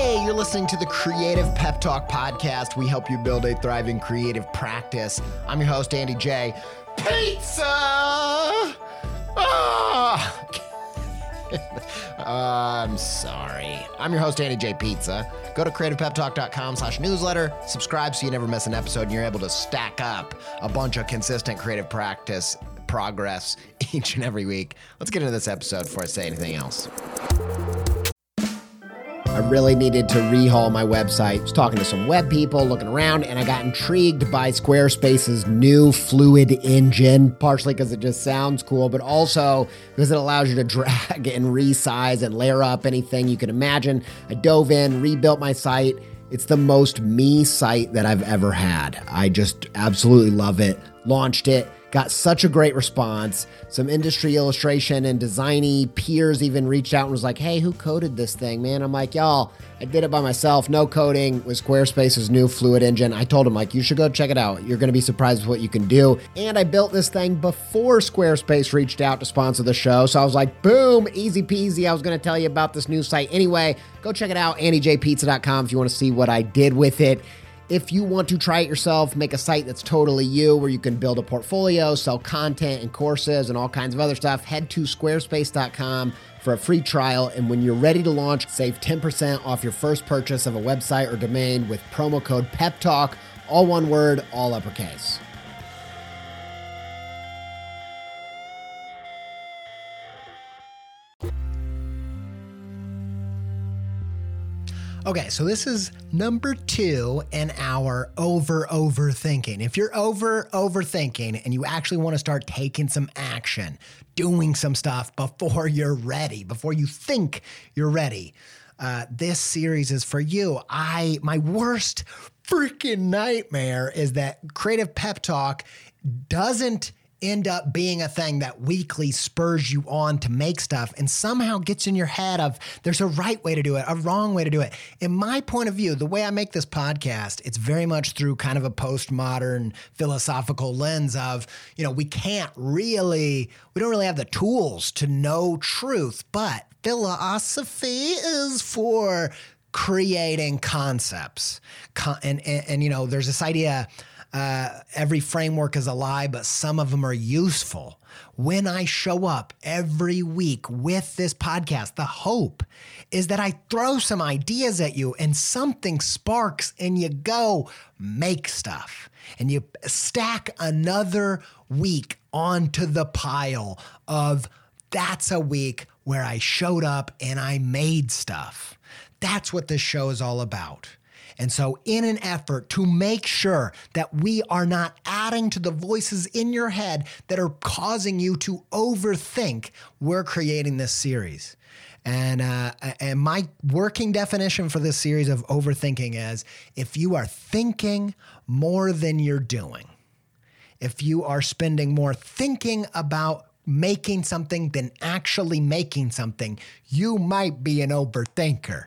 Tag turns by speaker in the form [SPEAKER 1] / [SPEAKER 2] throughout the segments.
[SPEAKER 1] You're listening to the Creative Pep Talk podcast. We help you build a thriving creative practice. I'm your host, Andy J. Pizza! I'm sorry. I'm your host, Andy J. Pizza. Go to creativepeptalk.com/newsletter. Subscribe so you never miss an episode and you're able to stack up a bunch of consistent creative practice progress each and every week. Let's get into this episode before I say anything else. I really needed to rehaul my website. I was talking to some web people, looking around, and I got intrigued by Squarespace's new Fluid engine, partially because it just sounds cool, but also because it allows you to drag and resize and layer up anything you can imagine. I dove in, rebuilt my site. It's the most me site that I've ever had. I just absolutely love it. Launched it. Got such a great response. Some industry illustration and designy peers even reached out and was like, hey, who coded this thing, man? I'm like, y'all, I did it by myself. No coding with Squarespace's new Fluid engine. I told him, like, you should go check it out. You're going to be surprised with what you can do. And I built this thing before Squarespace reached out to sponsor the show. So I was like, boom, easy peasy. I was going to tell you about this new site anyway. Go check it out, andyjpizza.com, if you want to see what I did with it. If you want to try it yourself, make a site that's totally you, where you can build a portfolio, sell content and courses and all kinds of other stuff, head to squarespace.com for a free trial. And when you're ready to launch, save 10% off your first purchase of a website or domain with promo code PEPTALK, all one word, all uppercase. Okay, so this is number 2 in our overthinking. If you're overthinking and you actually want to start taking some action, doing some stuff before you're ready, before you think you're ready, this series is for you. My worst freaking nightmare is that Creative Pep Talk doesn't end up being a thing that weekly spurs you on to make stuff and somehow gets in your head of there's a right way to do it, a wrong way to do it. In my point of view, the way I make this podcast, it's very much through kind of a postmodern philosophical lens of, we don't really have the tools to know truth, but philosophy is for creating concepts. And there's this idea, every framework is a lie, but some of them are useful. When I show up every week with this podcast, the hope is that I throw some ideas at you and something sparks and you go make stuff. And you stack another week onto the pile of that's a week where I showed up and I made stuff. That's what this show is all about. And so in an effort to make sure that we are not adding to the voices in your head that are causing you to overthink, we're creating this series. And my working definition for this series of overthinking is if you are thinking more than you're doing, if you are spending more thinking about making something than actually making something, you might be an overthinker.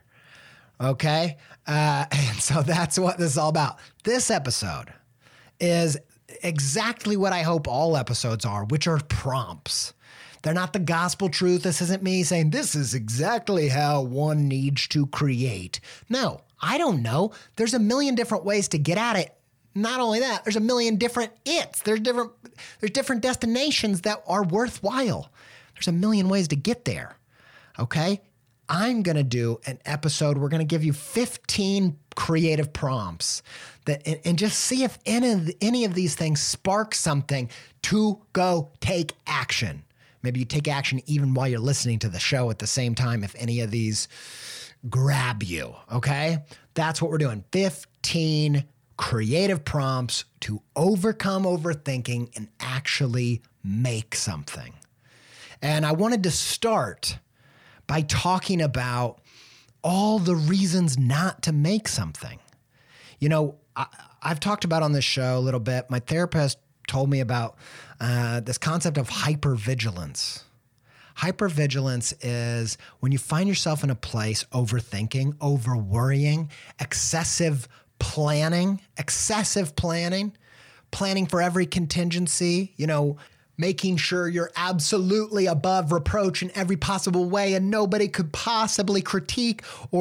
[SPEAKER 1] Okay? And so that's what this is all about. This episode is exactly what I hope all episodes are, which are prompts. They're not the gospel truth. This isn't me saying this is exactly how one needs to create. No, I don't know. There's a million different ways to get at it. Not only that, there's a million different its. There's different destinations that are worthwhile. There's a million ways to get there. Okay? I'm going to do an episode. We're going to give you 15 creative prompts and just see if any of these things spark something to go take action. Maybe you take action even while you're listening to the show at the same time if any of these grab you, okay? That's what we're doing. 15 creative prompts to overcome overthinking and actually make something. And I wanted to start by talking about all the reasons not to make something. I've talked about on this show a little bit. My therapist told me about this concept of hypervigilance. Hypervigilance is when you find yourself in a place overthinking, over worrying, excessive planning for every contingency, making sure you're absolutely above reproach in every possible way and nobody could possibly critique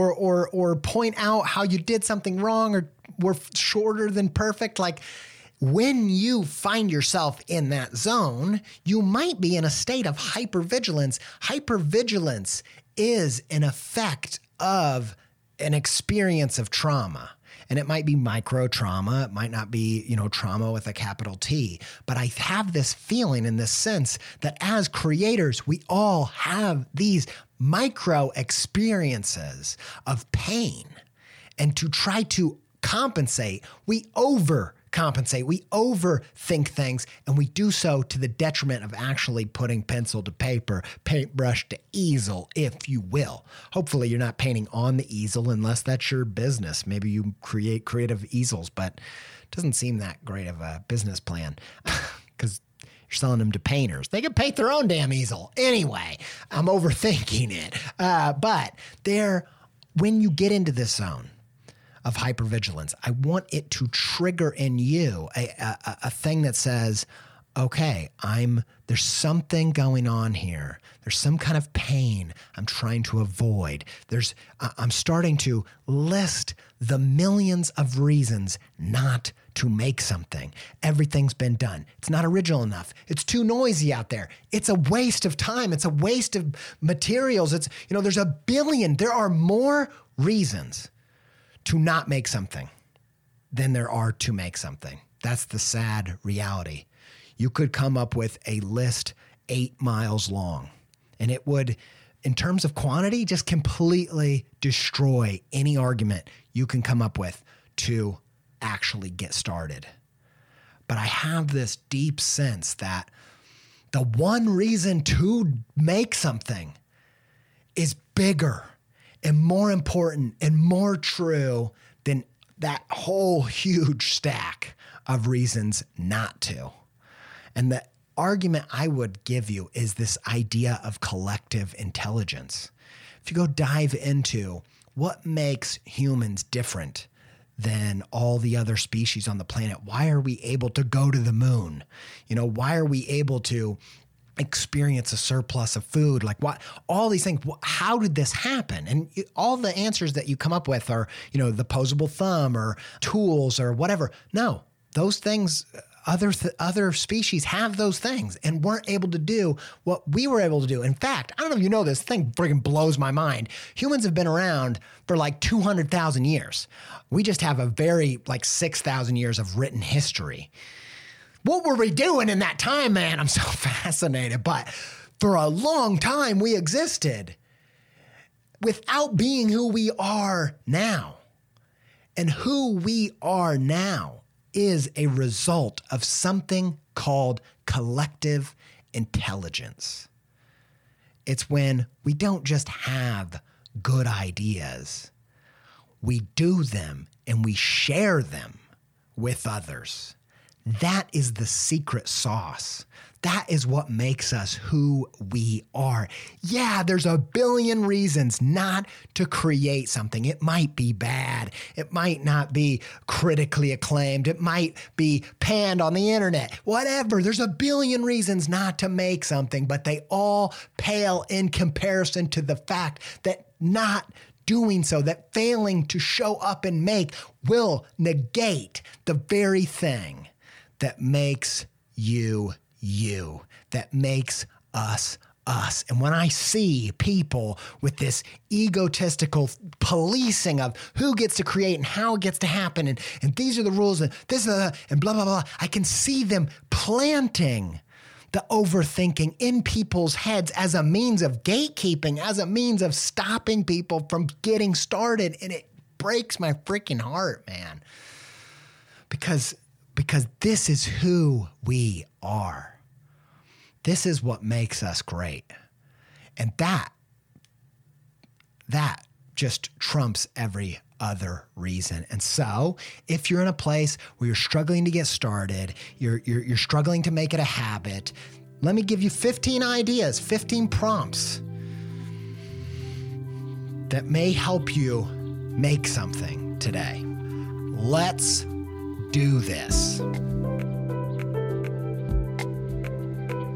[SPEAKER 1] or point out how you did something wrong or were shorter than perfect. Like, when you find yourself in that zone, you might be in a state of hypervigilance. Hypervigilance is an effect of an experience of trauma. And it might be micro trauma. It might not be, trauma with a capital T. But I have this feeling in this sense that as creators, we all have these micro experiences of pain. And to try to compensate, we overcompensate, we overthink things, and we do so to the detriment of actually putting pencil to paper, paintbrush to easel, if you will. Hopefully you're not painting on the easel unless that's your business. Maybe you create creative easels, but it doesn't seem that great of a business plan because you're selling them to painters. They can paint their own damn easel. Anyway, I'm overthinking it. But when you get into this zone of hypervigilance, I want it to trigger in you a thing that says, okay, there's something going on here. There's some kind of pain I'm trying to avoid. I'm starting to list the millions of reasons not to make something. Everything's been done. It's not original enough. It's too noisy out there. It's a waste of time. It's a waste of materials. There are more reasons to not make something than there are to make something. That's the sad reality. You could come up with a list 8 miles long, and it would, in terms of quantity, just completely destroy any argument you can come up with to actually get started. But I have this deep sense that the one reason to make something is bigger and more important and more true than that whole huge stack of reasons not to. And the argument I would give you is this idea of collective intelligence. If you go dive into what makes humans different than all the other species on the planet, why are we able to go to the moon? Why are we able to experience a surplus of food? Like, what? All these things. How did this happen? And all the answers that you come up with are, the opposable thumb or tools or whatever. No, those things, other species have those things and weren't able to do what we were able to do. In fact, I don't know if you know this thing friggin' blows my mind. Humans have been around for like 200,000 years. We just have a very 6,000 years of written history. What were we doing in that time, man? I'm so fascinated. But for a long time, we existed without being who we are now. And who we are now is a result of something called collective intelligence. It's when we don't just have good ideas, we do them and we share them with others. That is the secret sauce. That is what makes us who we are. Yeah, there's a billion reasons not to create something. It might be bad. It might not be critically acclaimed. It might be panned on the internet. Whatever. There's a billion reasons not to make something, but they all pale in comparison to the fact that not doing so, that failing to show up and make, will negate the very thing that makes you, that makes us. And when I see people with this egotistical policing of who gets to create and how it gets to happen, and these are the rules, and this and blah, blah, blah, I can see them planting the overthinking in people's heads as a means of gatekeeping, as a means of stopping people from getting started. And it breaks my freaking heart, man. Because this is who we are. This is what makes us great. And that just trumps every other reason. And so if you're in a place where you're struggling to get started, you're struggling to make it a habit, let me give you 15 ideas, 15 prompts that may help you make something today. Let's do this.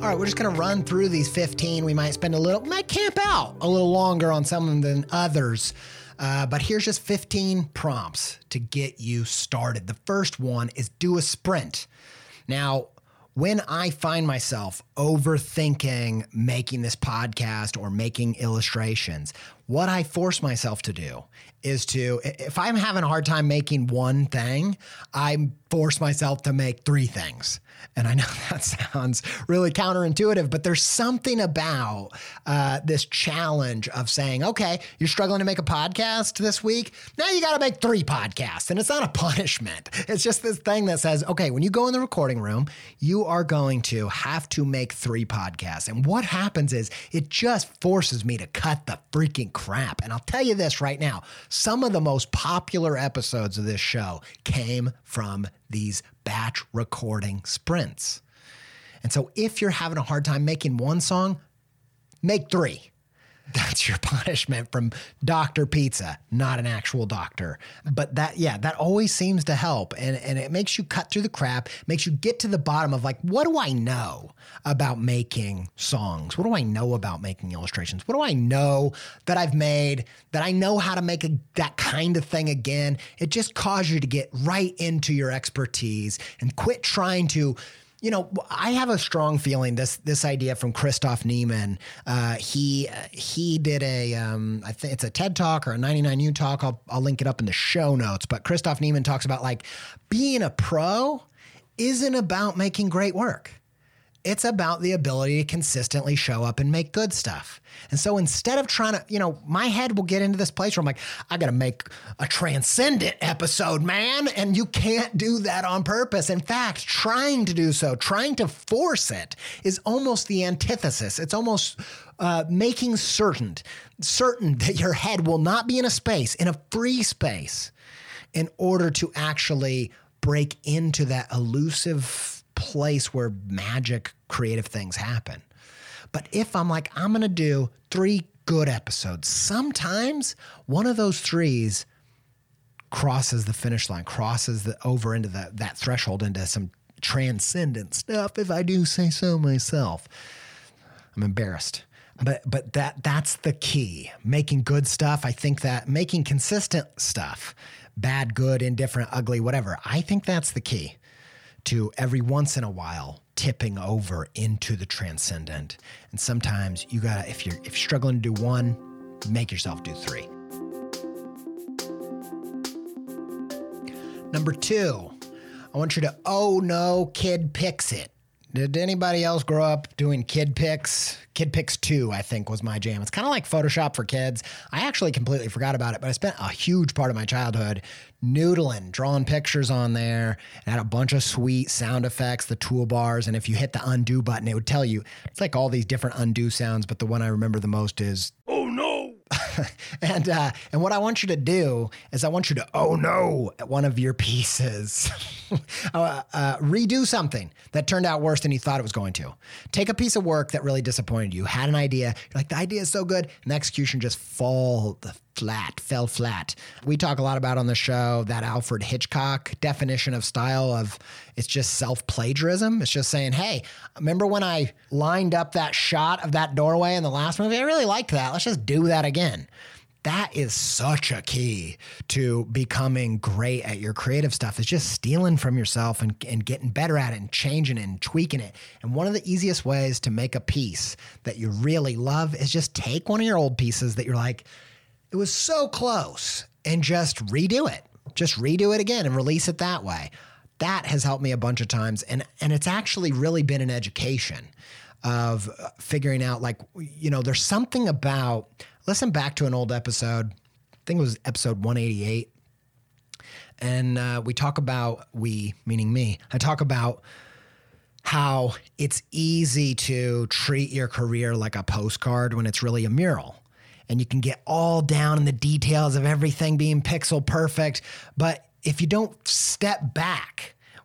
[SPEAKER 1] All right, we're just going to run through these 15. We might camp out a little longer on some of them than others. But here's just 15 prompts to get you started. The first one is do a sprint. Now, when I find myself overthinking making this podcast or making illustrations, what I force myself to do is if I'm having a hard time making one thing, I force myself to make 3 things. And I know that sounds really counterintuitive, but there's something about this challenge of saying, okay, you're struggling to make a podcast this week. Now you got to make 3 podcasts. And it's not a punishment. It's just this thing that says, okay, when you go in the recording room, you are going to have to make 3 podcasts. And what happens is it just forces me to cut the freaking crap. And I'll tell you this right now, some of the most popular episodes of this show came from these batch recording sprints. And so if you're having a hard time making one song, make 3. That's your punishment from Dr. Pizza, not an actual doctor. But that always seems to help. And it makes you cut through the crap, makes you get to the bottom of like, what do I know about making songs? What do I know about making illustrations? What do I know that I've made that I know how to make that kind of thing again? It just causes you to get right into your expertise and quit trying to. I have a strong feeling this idea from Christoph Niemann. He did I think it's a TED Talk or a 99U talk. I'll link it up in the show notes. But Christoph Niemann talks about like being a pro isn't about making great work. It's about the ability to consistently show up and make good stuff. And so instead of trying to, my head will get into this place where I'm like, I got to make a transcendent episode, man. And you can't do that on purpose. In fact, trying to do so, trying to force it is almost the antithesis. It's almost making certain that your head will not be in a free space in order to actually break into that elusive place where magic creative things happen. But if I'm like, I'm going to do 3 good episodes, sometimes one of those 3s crosses the finish line, crosses over into that threshold into some transcendent stuff, if I do say so myself. I'm embarrassed. But that's the key. Making good stuff. I think that making consistent stuff, bad, good, indifferent, ugly, whatever, I think that's the key to every once in a while tipping over into the transcendent. And sometimes you gotta, if you're struggling to do 1, make yourself do 3. Number 2, I want you to, oh no, kid picks it. Did anybody else grow up doing Kid Pix? Kid Pix 2, I think, was my jam. It's kind of like Photoshop for kids. I actually completely forgot about it, but I spent a huge part of my childhood noodling, drawing pictures on there. It had a bunch of sweet sound effects, the toolbars, and if you hit the undo button, it would tell you. It's like all these different undo sounds, but the one I remember the most is, oh no. And what I want you to do is I want you to, oh no, at one of your pieces. Redo something that turned out worse than you thought it was going to. Take a piece of work that really disappointed you, had an idea, you're like, the idea is so good, and the execution just fell flat. We talk a lot about on the show that Alfred Hitchcock definition of style of it's just self-plagiarism. It's just saying, hey, remember when I lined up that shot of that doorway in the last movie? I really liked that. Let's just do that again. That is such a key to becoming great at your creative stuff. It's just stealing from yourself and getting better at it and changing it and tweaking it. And one of the easiest ways to make a piece that you really love is just take one of your old pieces that you're like, it was so close, and just redo it. Just redo it again and release it that way. That has helped me a bunch of times. And it's actually really been an education of figuring out, like, there's something about, listen back to an old episode. I think it was episode 188. And we talk about, meaning me, I talk about how it's easy to treat your career like a postcard when it's really a mural. And you can get all down in the details of everything being pixel perfect. But if you don't step back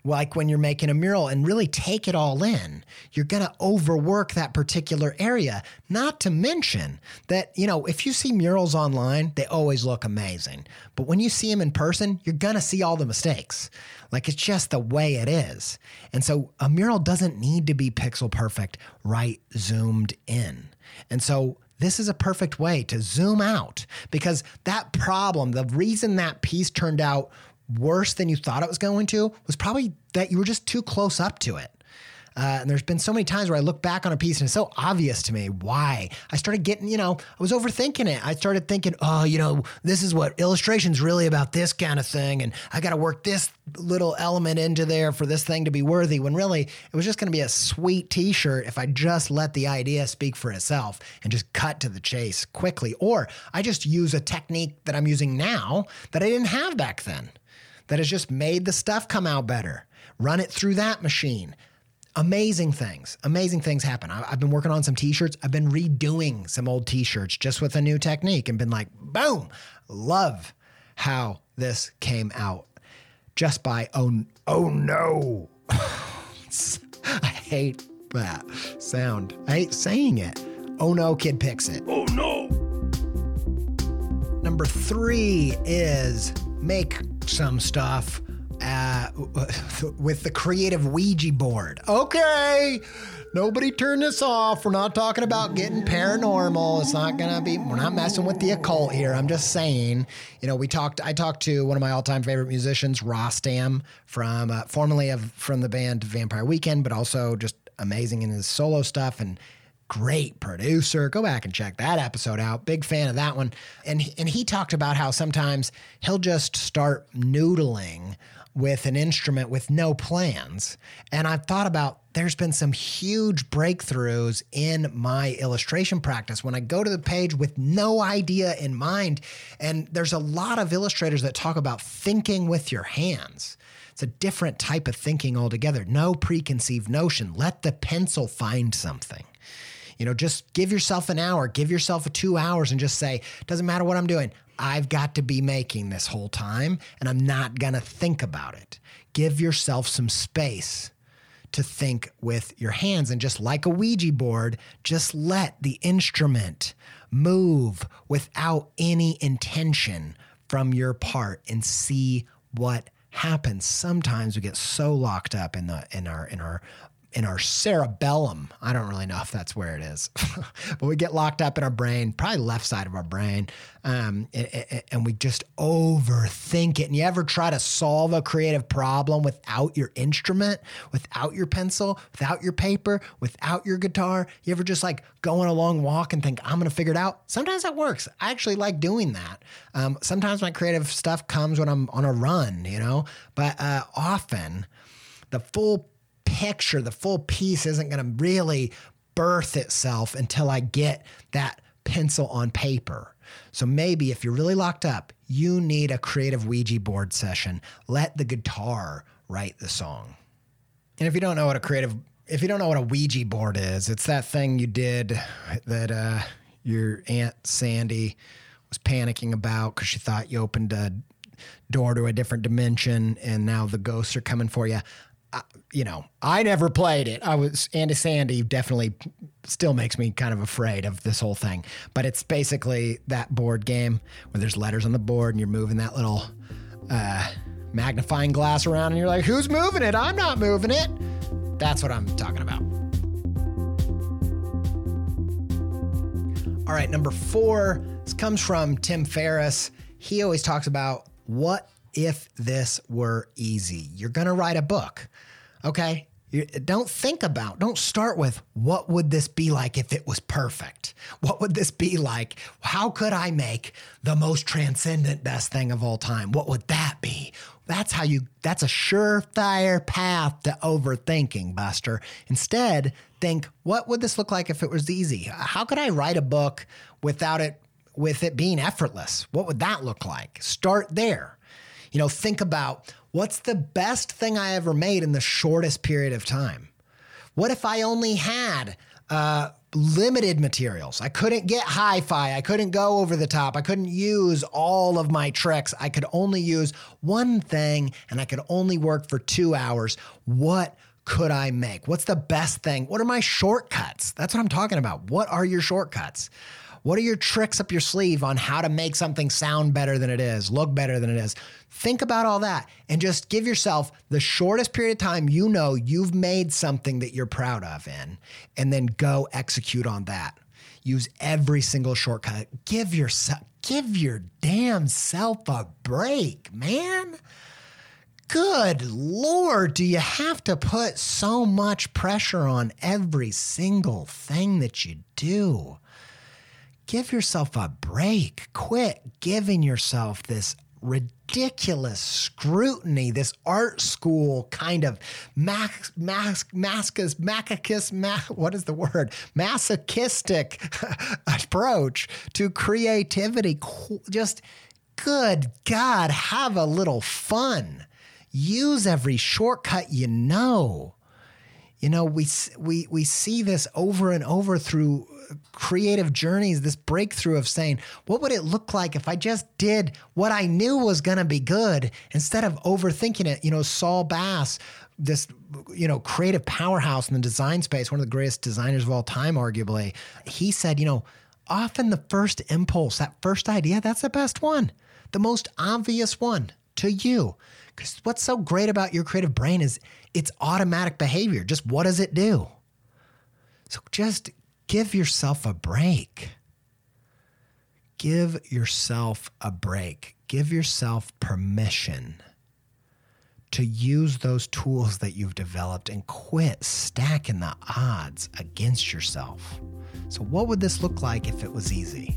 [SPEAKER 1] like when you're making a mural, and really take it all in. You're going to overwork that particular area. Not to mention that, if you see murals online, they always look amazing. But when you see them in person, you're going to see all the mistakes. Like, it's just the way it is. And so a mural doesn't need to be pixel perfect, right? Zoomed in. And so this is a perfect way to zoom out, because that problem, the reason that piece turned out worse than you thought it was going to, was probably that you were just too close up to it. And there's been so many times where I look back on a piece and it's so obvious to me why. I started getting, I was overthinking it. I started thinking, this is what illustration's really about, this kind of thing. And I got to work this little element into there for this thing to be worthy, when really it was just going to be a sweet t-shirt if I just let the idea speak for itself and just cut to the chase quickly. Or I just use a technique that I'm using now that I didn't have back then, that has just made the stuff come out better. Run it through that machine. Amazing things happen. I've been working on some t-shirts. I've been redoing some old t-shirts just with a new technique and been like, boom, love how this came out just by, oh no. I hate that sound. I hate saying it. Oh no, Kid Picks It. Oh no. Number 3 is make some stuff with the creative Ouija board. Okay, nobody turn this off. We're not talking about getting paranormal. It's not gonna be, we're not messing with the occult here. I'm just saying, I talked to one of my all-time favorite musicians, Rostam, formerly from the band Vampire Weekend, but also just amazing in his solo stuff and great producer. Go back and check that episode out. Big fan of that one. And he talked about how sometimes he'll just start noodling with an instrument with no plans. And I've thought about, there's been some huge breakthroughs in my illustration practice when I go to the page with no idea in mind. And there's a lot of illustrators that talk about thinking with your hands. It's a different type of thinking altogether. No preconceived notion. Let the pencil find something. Just give yourself an hour, give yourself 2 hours and just say, doesn't matter what I'm doing. I've got to be making this whole time and I'm not going to think about it. Give yourself some space to think with your hands, and just like a Ouija board, just let the instrument move without any intention from your part and see what happens. Sometimes we get so locked up in our cerebellum. I don't really know if that's where it is, but we get locked up in our brain, probably left side of our brain, and we just overthink it. And you ever try to solve a creative problem without your instrument, without your pencil, without your paper, without your guitar? You ever just like go on a long walk and think, I'm going to figure it out? Sometimes that works. I actually like doing that. Sometimes my creative stuff comes when I'm on a run, but often the full picture, the full piece isn't going to really birth itself until I get that pencil on paper. So maybe if you're really locked up, you need a creative Ouija board session. Let the guitar write the song. And if you don't know what a Ouija board is, it's that thing you did that your Aunt Sandy was panicking about because she thought you opened a door to a different dimension and now the ghosts are coming for you. I never played it. Andy Sandy definitely still makes me kind of afraid of this whole thing. But it's basically that board game where there's letters on the board and you're moving that little magnifying glass around and you're like, who's moving it? I'm not moving it. That's what I'm talking about. All right, number 4, this comes from Tim Ferriss. He always talks about, what if this were easy? You're going to write a book, okay? Don't start with, what would this be like if it was perfect? What would this be like? How could I make the most transcendent best thing of all time? What would that be? That's a surefire path to overthinking, Buster. Instead, think, what would this look like if it was easy? How could I write a book with it being effortless? What would that look like? Start there. Think about, what's the best thing I ever made in the shortest period of time? What if I only had limited materials? I couldn't get hi-fi. I couldn't go over the top. I couldn't use all of my tricks. I could only use one thing and I could only work for 2 hours. What could I make? What's the best thing? What are my shortcuts? That's what I'm talking about. What are your shortcuts? What are your tricks up your sleeve on how to make something sound better than it is, look better than it is? Think about all that and just give yourself the shortest period of time you know you've made something that you're proud of in, and then go execute on that. Use every single shortcut. Give your damn self a break, man. Good Lord, do you have to put so much pressure on every single thing that you do? Give yourself a break. Quit giving yourself this ridiculous scrutiny, this art school kind of masochistic approach to creativity. Just, good God, have a little fun. Use every shortcut you know. You know, we see this over and over through creative journeys, this breakthrough of saying, what would it look like if I just did what I knew was going to be good instead of overthinking it? You know, Saul Bass, this, you know, creative powerhouse in the design space, one of the greatest designers of all time, arguably, he said, you know, often the first impulse, that first idea, that's the best one, the most obvious one to you. Because what's so great about your creative brain is it's automatic behavior. Just what does it do? So just give yourself a break. Give yourself a break. Give yourself permission to use those tools that you've developed and quit stacking the odds against yourself. So what would this look like if it was easy?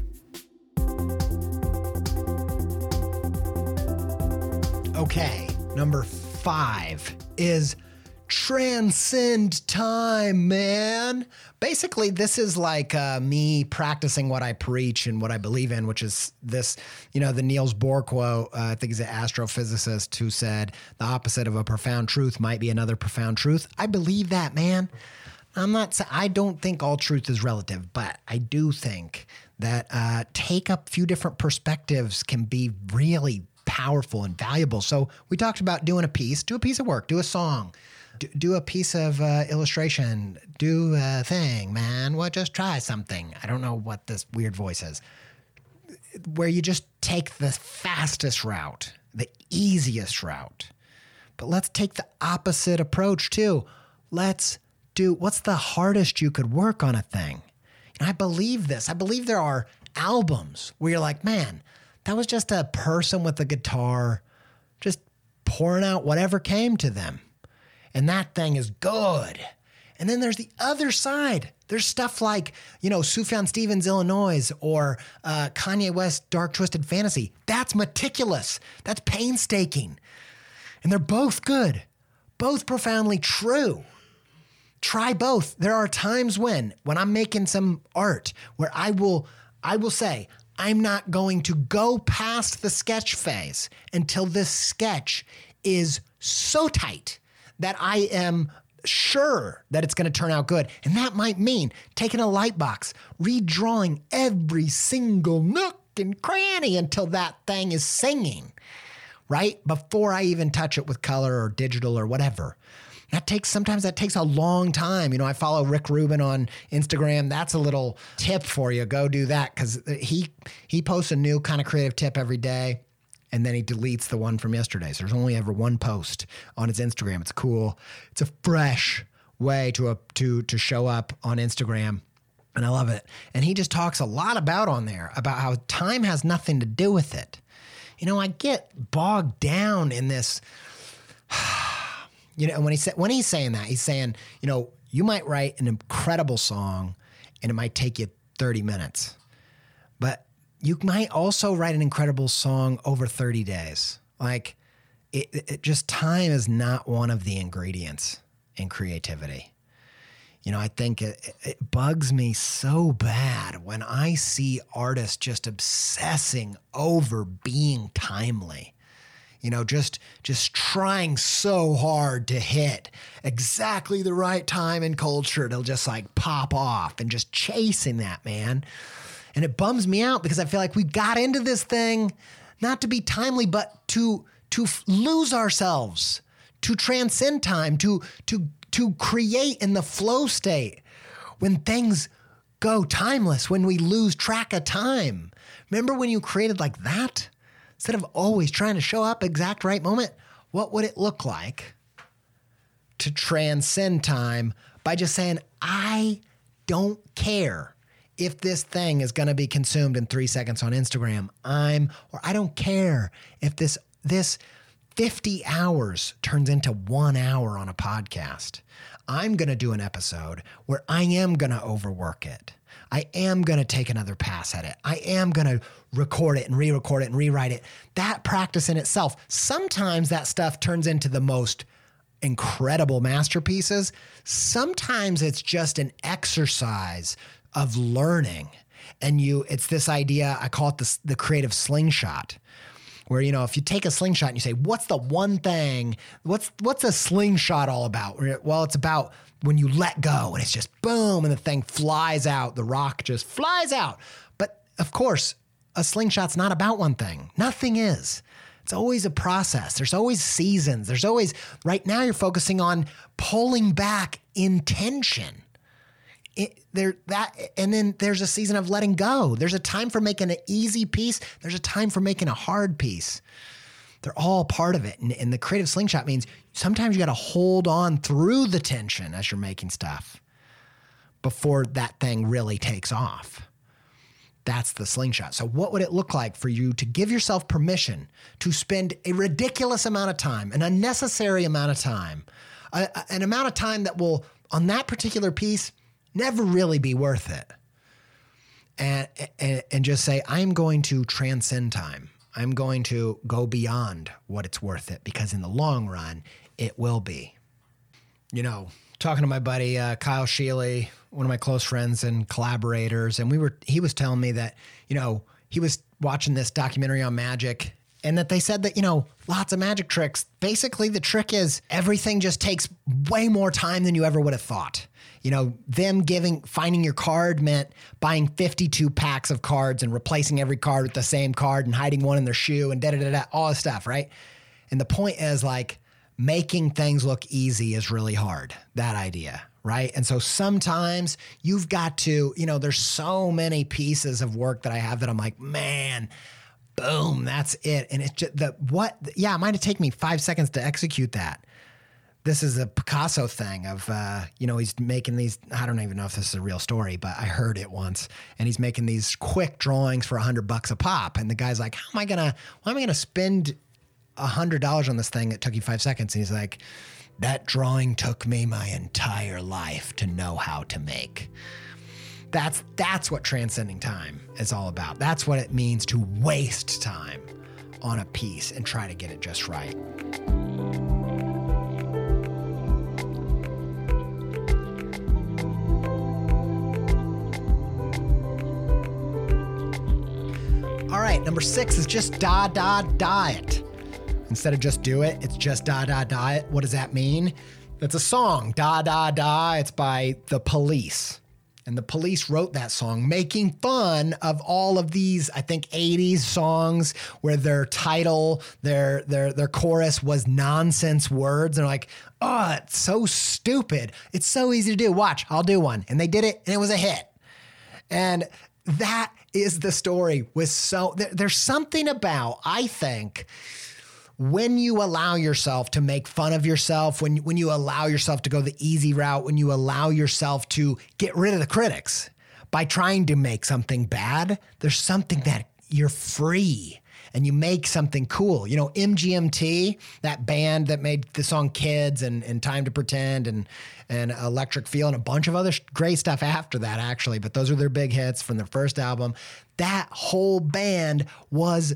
[SPEAKER 1] Okay, number 5 is transcend time, man. Basically, this is like me practicing what I preach and what I believe in, which is this, you know, the Niels Bohr quote. I think he's an astrophysicist who said the opposite of a profound truth might be another profound truth. I believe that, man. I don't think all truth is relative, but I do think that take a few different perspectives can be really powerful and valuable. So we talked about doing a piece, do a piece of work, do a song, do a piece of illustration, do a thing, man. Well, just try something. I don't know what this weird voice is. Where you just take the fastest route, the easiest route. But let's take the opposite approach too. Let's do what's the hardest you could work on a thing. And I believe this. I believe there are albums where you're like, man, that was just a person with a guitar just pouring out whatever came to them. And that thing is good. And then there's the other side. There's stuff like, you know, Sufjan Stevens' Illinois or Kanye West's Dark Twisted Fantasy. That's meticulous. That's painstaking. And they're both good, both profoundly true. Try both. There are times when I'm making some art where I will say, I'm not going to go past the sketch phase until this sketch is so tight that I am sure that it's going to turn out good. And that might mean taking a light box, redrawing every single nook and cranny until that thing is singing, right? Before I even touch it with color or digital or whatever. Sometimes that takes a long time. You know, I follow Rick Rubin on Instagram. That's a little tip for you. Go do that because he posts a new kind of creative tip every day, and then he deletes the one from yesterday. So there's only ever one post on his Instagram. It's cool. It's a fresh way to show up on Instagram, and I love it. And he just talks a lot about how time has nothing to do with it. You know, I get bogged down in this. You know, when he's saying that, he's saying, you know, you might write an incredible song and it might take you 30 minutes, but you might also write an incredible song over 30 days. Like it just time is not one of the ingredients in creativity. You know, I think it bugs me so bad when I see artists just obsessing over being timely. just trying so hard to hit exactly the right time and culture to just like pop off and just chasing that, man. And it bums me out because I feel like we got into this thing not to be timely, but to lose ourselves, to transcend time, to create in the flow state when things go timeless, when we lose track of time. Remember when you created like that? Instead of always trying to show up exact right moment, what would it look like to transcend time by just saying, I don't care if this thing is going to be consumed in 3 seconds on Instagram. Or I don't care if this 50 hours turns into 1 hour on a podcast. I'm going to do an episode where I am going to overwork it. I am going to take another pass at it. I am going to record it and re-record it and rewrite it. That practice in itself, sometimes that stuff turns into the most incredible masterpieces. Sometimes it's just an exercise of learning. And it's this idea, I call it the creative slingshot, where, if you take a slingshot and you say, what's the one thing, what's a slingshot all about? Well, it's about when you let go and it's just boom, and the thing flies out, the rock just flies out. But of course, a slingshot's not about one thing. Nothing is. It's always a process. There's always seasons. There's always, right now you're focusing on pulling back intention. And then there's a season of letting go. There's a time for making an easy piece. There's a time for making a hard piece. They're all part of it. And the creative slingshot means sometimes you got to hold on through the tension as you're making stuff before that thing really takes off. That's the slingshot. So what would it look like for you to give yourself permission to spend a ridiculous amount of time, an unnecessary amount of time, an amount of time that will, on that particular piece, never really be worth it. And just say, I'm going to transcend time. I'm going to go beyond what it's worth it, because in the long run, it will be. Talking to my buddy, Kyle Sheely, one of my close friends and collaborators, and he was telling me that, he was watching this documentary on magic, and that they said that, lots of magic tricks, basically the trick is everything just takes way more time than you ever would have thought. Finding your card meant buying 52 packs of cards and replacing every card with the same card and hiding one in their shoe and all this stuff, right? And the point is, like, making things look easy is really hard, that idea, right? And so sometimes you've got to, there's so many pieces of work that I have that I'm like, man, boom, that's it. And it's just it might have taken me 5 seconds to execute that. This is a Picasso thing of, he's making these, I don't even know if this is a real story, but I heard it once, and he's making these quick drawings for $100 a pop. And the guy's like, why am I going to spend $100 on this thing that took you 5 seconds? And he's like, that drawing took me my entire life to know how to make. That's what transcending time is all about. That's what it means to waste time on a piece and try to get it just right. All right, number 6 is just diet. Instead of just do it, it's just diet. What does that mean? It's a song, It's by The Police. And The Police wrote that song making fun of all of these, I think, 80s songs where their title, their chorus was nonsense words. And they're like, oh, it's so stupid. It's so easy to do. Watch, I'll do one. And they did it, and it was a hit. And that is the story. There's something about, I think, when you allow yourself to make fun of yourself, when you allow yourself to go the easy route, when you allow yourself to get rid of the critics by trying to make something bad, there's something that you're free and you make something cool. MGMT, that band that made the song Kids and Time to Pretend and Electric Feel and a bunch of other great stuff after that, actually, but those are their big hits from their first album. That whole band was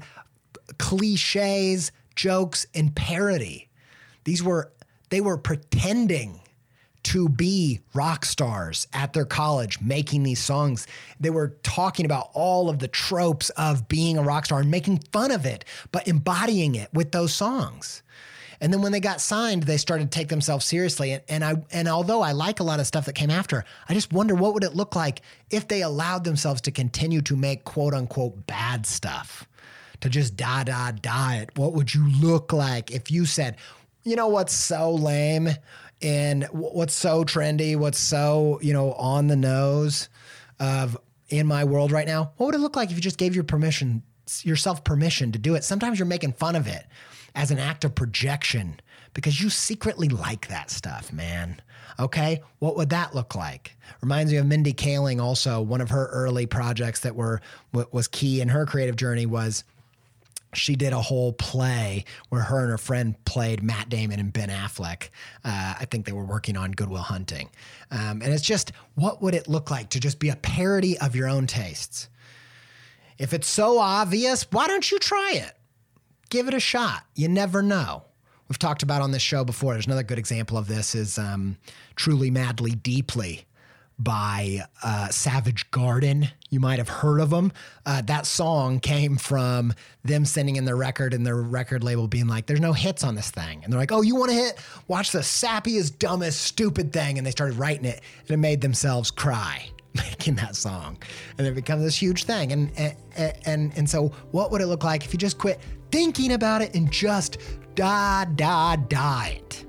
[SPEAKER 1] cliches, jokes, and parody. They were pretending to be rock stars at their college, making these songs. They were talking about all of the tropes of being a rock star and making fun of it, but embodying it with those songs. And then when they got signed, they started to take themselves seriously. And although I like a lot of stuff that came after, I just wonder what would it look like if they allowed themselves to continue to make quote unquote bad stuff, to just die it. What would you look like if you said, you know what's so lame and what's so trendy, what's so, on the nose of in my world right now? What would it look like if you just gave yourself permission to do it? Sometimes you're making fun of it as an act of projection because you secretly like that stuff, man. Okay, what would that look like? Reminds me of Mindy Kaling also. One of her early projects that was key in her creative journey was she did a whole play where her and her friend played Matt Damon and Ben Affleck. I think they were working on Good Will Hunting. And it's just, what would it look like to just be a parody of your own tastes? If it's so obvious, why don't you try it? Give it a shot. You never know. We've talked about on this show before. There's another good example of this is Truly, Madly, Deeply by Savage Garden. You might have heard of them. That song came from them sending in their record and their record label being like, there's no hits on this thing. And they're like, oh, you want a hit? Watch the sappiest, dumbest, stupid thing. And they started writing it and it made themselves cry making that song. And it becomes this huge thing. And so what would it look like if you just quit thinking about it and just die it?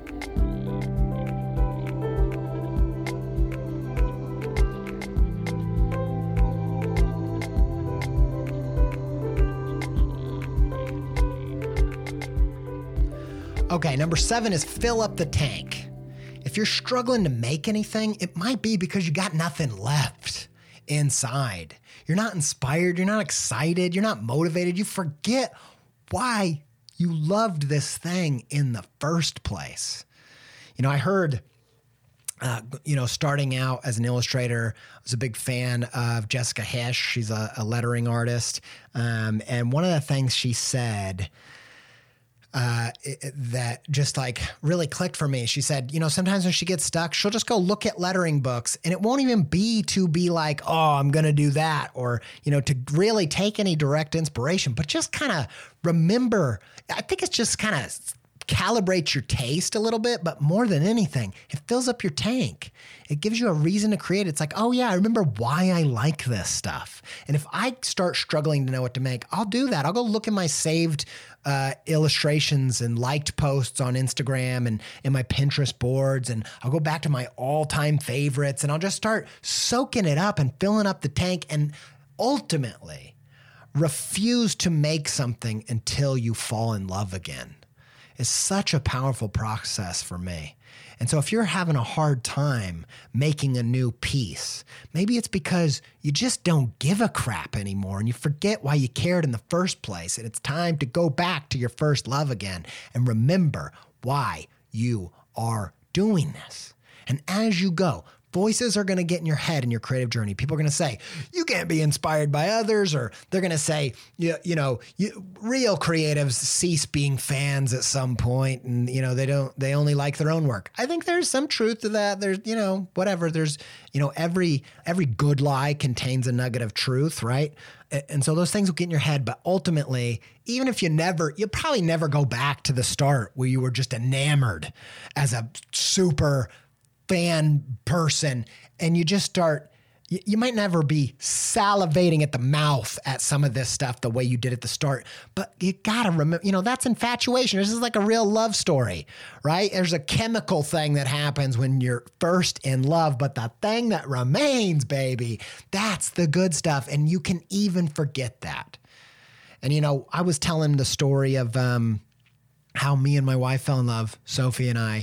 [SPEAKER 1] Okay, number 7 is fill up the tank. If you're struggling to make anything, it might be because you got nothing left inside. You're not inspired, you're not excited, you're not motivated. You forget why you loved this thing in the first place. I heard, starting out as an illustrator, I was a big fan of Jessica Hische. She's a lettering artist. And one of the things she said that just like really clicked for me. She said, sometimes when she gets stuck, she'll just go look at lettering books and it won't even be to be like, oh, I'm going to do that or, to really take any direct inspiration, but just kind of remember, I think it's just kind of calibrates your taste a little bit, but more than anything, it fills up your tank. It gives you a reason to create. It's like, oh yeah, I remember why I like this stuff. And if I start struggling to know what to make, I'll do that. I'll go look at my saved illustrations and liked posts on Instagram and in my Pinterest boards. And I'll go back to my all-time favorites and I'll just start soaking it up and filling up the tank and ultimately refuse to make something until you fall in love again. Is such a powerful process for me. And so if you're having a hard time making a new piece, maybe it's because you just don't give a crap anymore and you forget why you cared in the first place. And it's time to go back to your first love again and remember why you are doing this. And as you go, voices are going to get in your head in your creative journey. People are going to say, you can't be inspired by others, or they're going to say, real creatives cease being fans at some point and, they only like their own work. I think there's some truth to that. There's, whatever. There's, every good lie contains a nugget of truth, right? And so those things will get in your head, but ultimately, even if you'll probably never go back to the start where you were just enamored as a super fan person and you just start, you might never be salivating at the mouth at some of this stuff the way you did at the start, but you gotta remember, that's infatuation. This is like a real love story, right? There's a chemical thing that happens when you're first in love, but the thing that remains, baby, that's the good stuff. And you can even forget that. And, I was telling the story of how me and my wife fell in love, Sophie and I.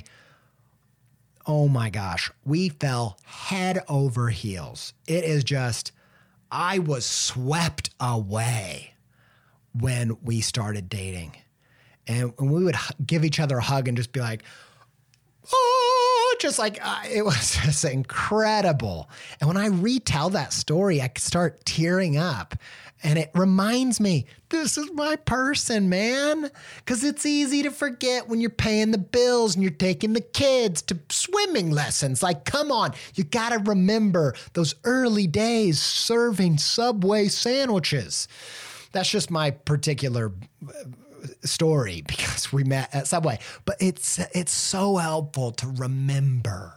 [SPEAKER 1] Oh my gosh, we fell head over heels. It is just, I was swept away when we started dating. And we would give each other a hug and just be like, oh, just like, it was just incredible. And when I retell that story, I start tearing up. And it reminds me, this is my person, man. Because it's easy to forget when you're paying the bills and you're taking the kids to swimming lessons. Like, come on, you got to remember those early days serving Subway sandwiches. That's just my particular story because we met at Subway. But it's so helpful to remember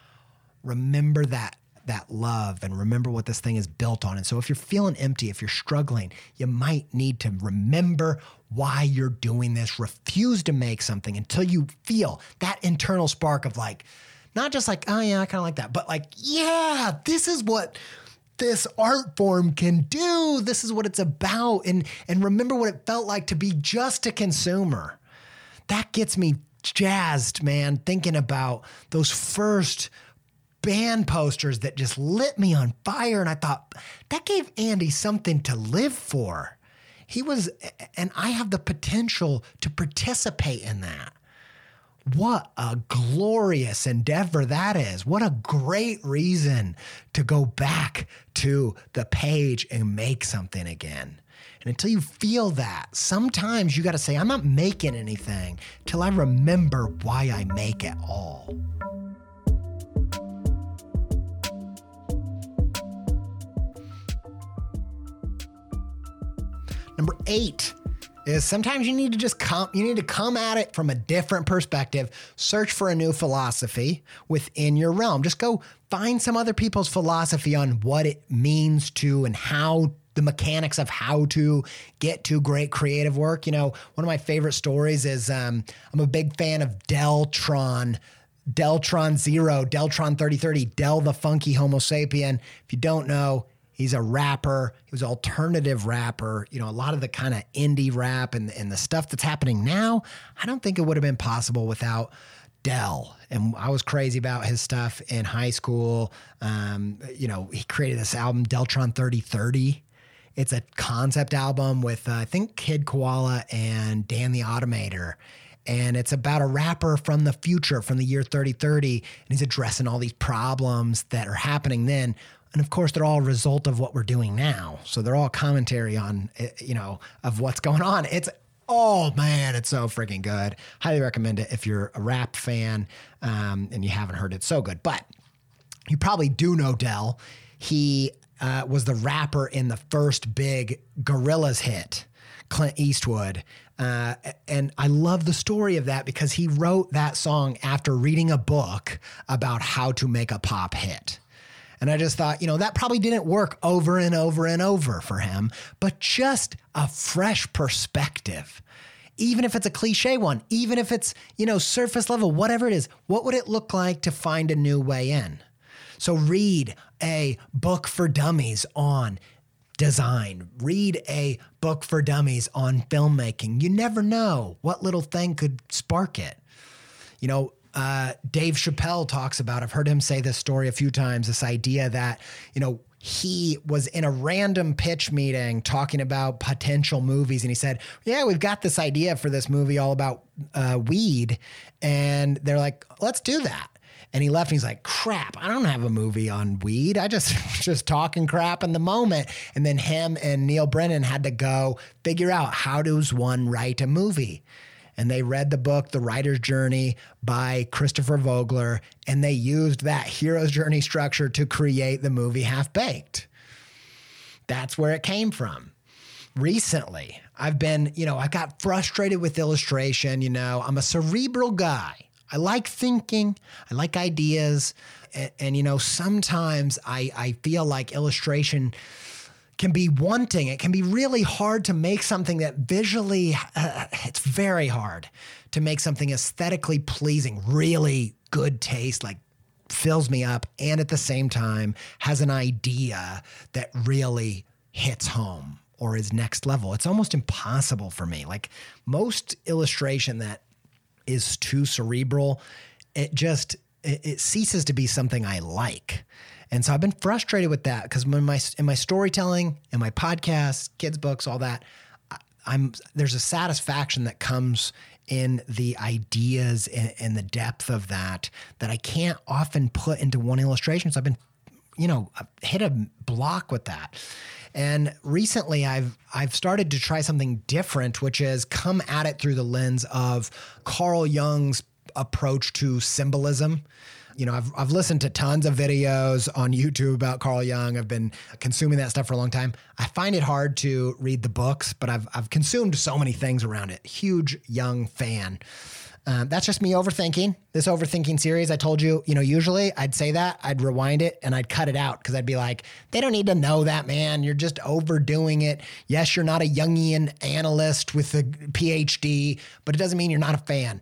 [SPEAKER 1] that love and remember what this thing is built on. And so if you're feeling empty, if you're struggling, you might need to remember why you're doing this. Refuse to make something until you feel that internal spark of like, not just like, oh yeah, I kind of like that, but like, yeah, this is what this art form can do. This is what it's about. And remember what it felt like to be just a consumer. That gets me jazzed, man, thinking about those first band posters that just lit me on fire. And I thought, that gave Andy something to live for. And I have the potential to participate in that. What a glorious endeavor that is. What a great reason to go back to the page and make something again. And until you feel that, sometimes you got to say, I'm not making anything till I remember why I make it all. Number 8 is sometimes you need to just come at it from a different perspective. Search for a new philosophy within your realm. Just go find some other people's philosophy on what it means to and how the mechanics of how to get to great creative work. You know, one of my favorite stories is I'm a big fan of Deltron Zero, Deltron 3030, Del the Funky Homo Sapien. If you don't know, he's a rapper. He was an alternative rapper. You know, a lot of the kind of indie rap and the stuff that's happening now, I don't think it would have been possible without Del. And I was crazy about his stuff in high school. You know, he created this album, Deltron 3030. It's a concept album with, I think, Kid Koala and Dan the Automator. And it's about a rapper from the future, from the year 3030. And he's addressing all these problems that are happening then. And of course, they're all a result of what we're doing now. So they're all commentary on, you know, of what's going on. Oh man, it's so freaking good. Highly recommend it if you're a rap fan and you haven't heard it. So good. But you probably do know Del. He was the rapper in the first big Gorillaz hit, Clint Eastwood. And I love the story of that because he wrote that song after reading a book about how to make a pop hit. And I just thought, you know, that probably didn't work over and over and over for him, but just a fresh perspective. Even if it's a cliche one, even if it's, you know, surface level, whatever it is, what would it look like to find a new way in? So read a book for dummies on design. Read a book for dummies on filmmaking. You never know what little thing could spark it. You know, Dave Chappelle talks about, I've heard him say this story a few times, this idea that, you know, he was in a random pitch meeting talking about potential movies. And he said, yeah, we've got this idea for this movie all about weed. And they're like, let's do that. And he left and he's like, crap, I don't have a movie on weed. I just talking crap in the moment. And then him and Neil Brennan had to go figure out, how does one write a movie? And they read the book, The Writer's Journey by Christopher Vogler, and they used that hero's journey structure to create the movie Half Baked. That's where it came from. Recently, I got frustrated with illustration. You know, I'm a cerebral guy. I like thinking. I like ideas. And you know, sometimes I feel like illustration can be wanting. It can be really hard to make something that visually, it's very hard to make something aesthetically pleasing, really good taste, like fills me up, and at the same time has an idea that really hits home or is next level. It's almost impossible for me. Like most illustration that is too cerebral, it ceases to be something I like. And so I've been frustrated with that because in my storytelling, in my podcasts, kids' books, all that, there's a satisfaction that comes in the ideas and the depth of that I can't often put into one illustration. So I've been, I've hit a block with that. And recently I've started to try something different, which is come at it through the lens of Carl Jung's approach to symbolism. I've listened to tons of videos on YouTube about Carl Jung. I've been consuming that stuff for a long time. I find it hard to read the books, but I've consumed so many things around it. Huge Jung fan. That's just me overthinking. This overthinking series, I told you, usually I'd say that, I'd rewind it and I'd cut it out because I'd be like, they don't need to know that, man. You're just overdoing it. Yes, you're not a Jungian analyst with a PhD, but it doesn't mean you're not a fan.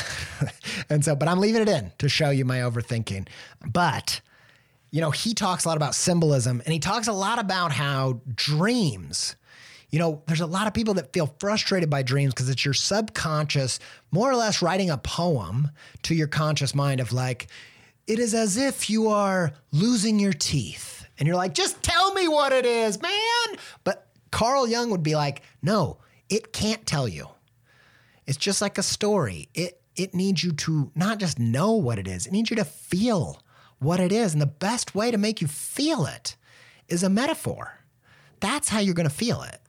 [SPEAKER 1] But I'm leaving it in to show you my overthinking. But, he talks a lot about symbolism, and he talks a lot about how dreams, there's a lot of people that feel frustrated by dreams because it's your subconscious more or less writing a poem to your conscious mind of like, it is as if you are losing your teeth. And you're like, just tell me what it is, man. But Carl Jung would be like, no, it can't tell you. It's just like a story. It needs you to not just know what it is. It needs you to feel what it is. And the best way to make you feel it is a metaphor. That's how you're going to feel it.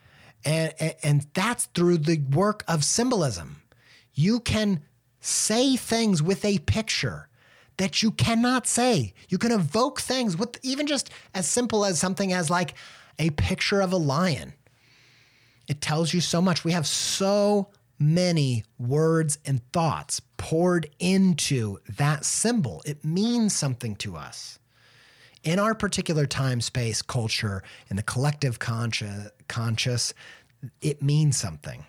[SPEAKER 1] And that's through the work of symbolism. You can say things with a picture that you cannot say. You can evoke things with even just as simple as something as like a picture of a lion. It tells you so much. We have so many words and thoughts poured into that symbol. It means something to us. In our particular time, space, culture, in the collective conscious, it means something.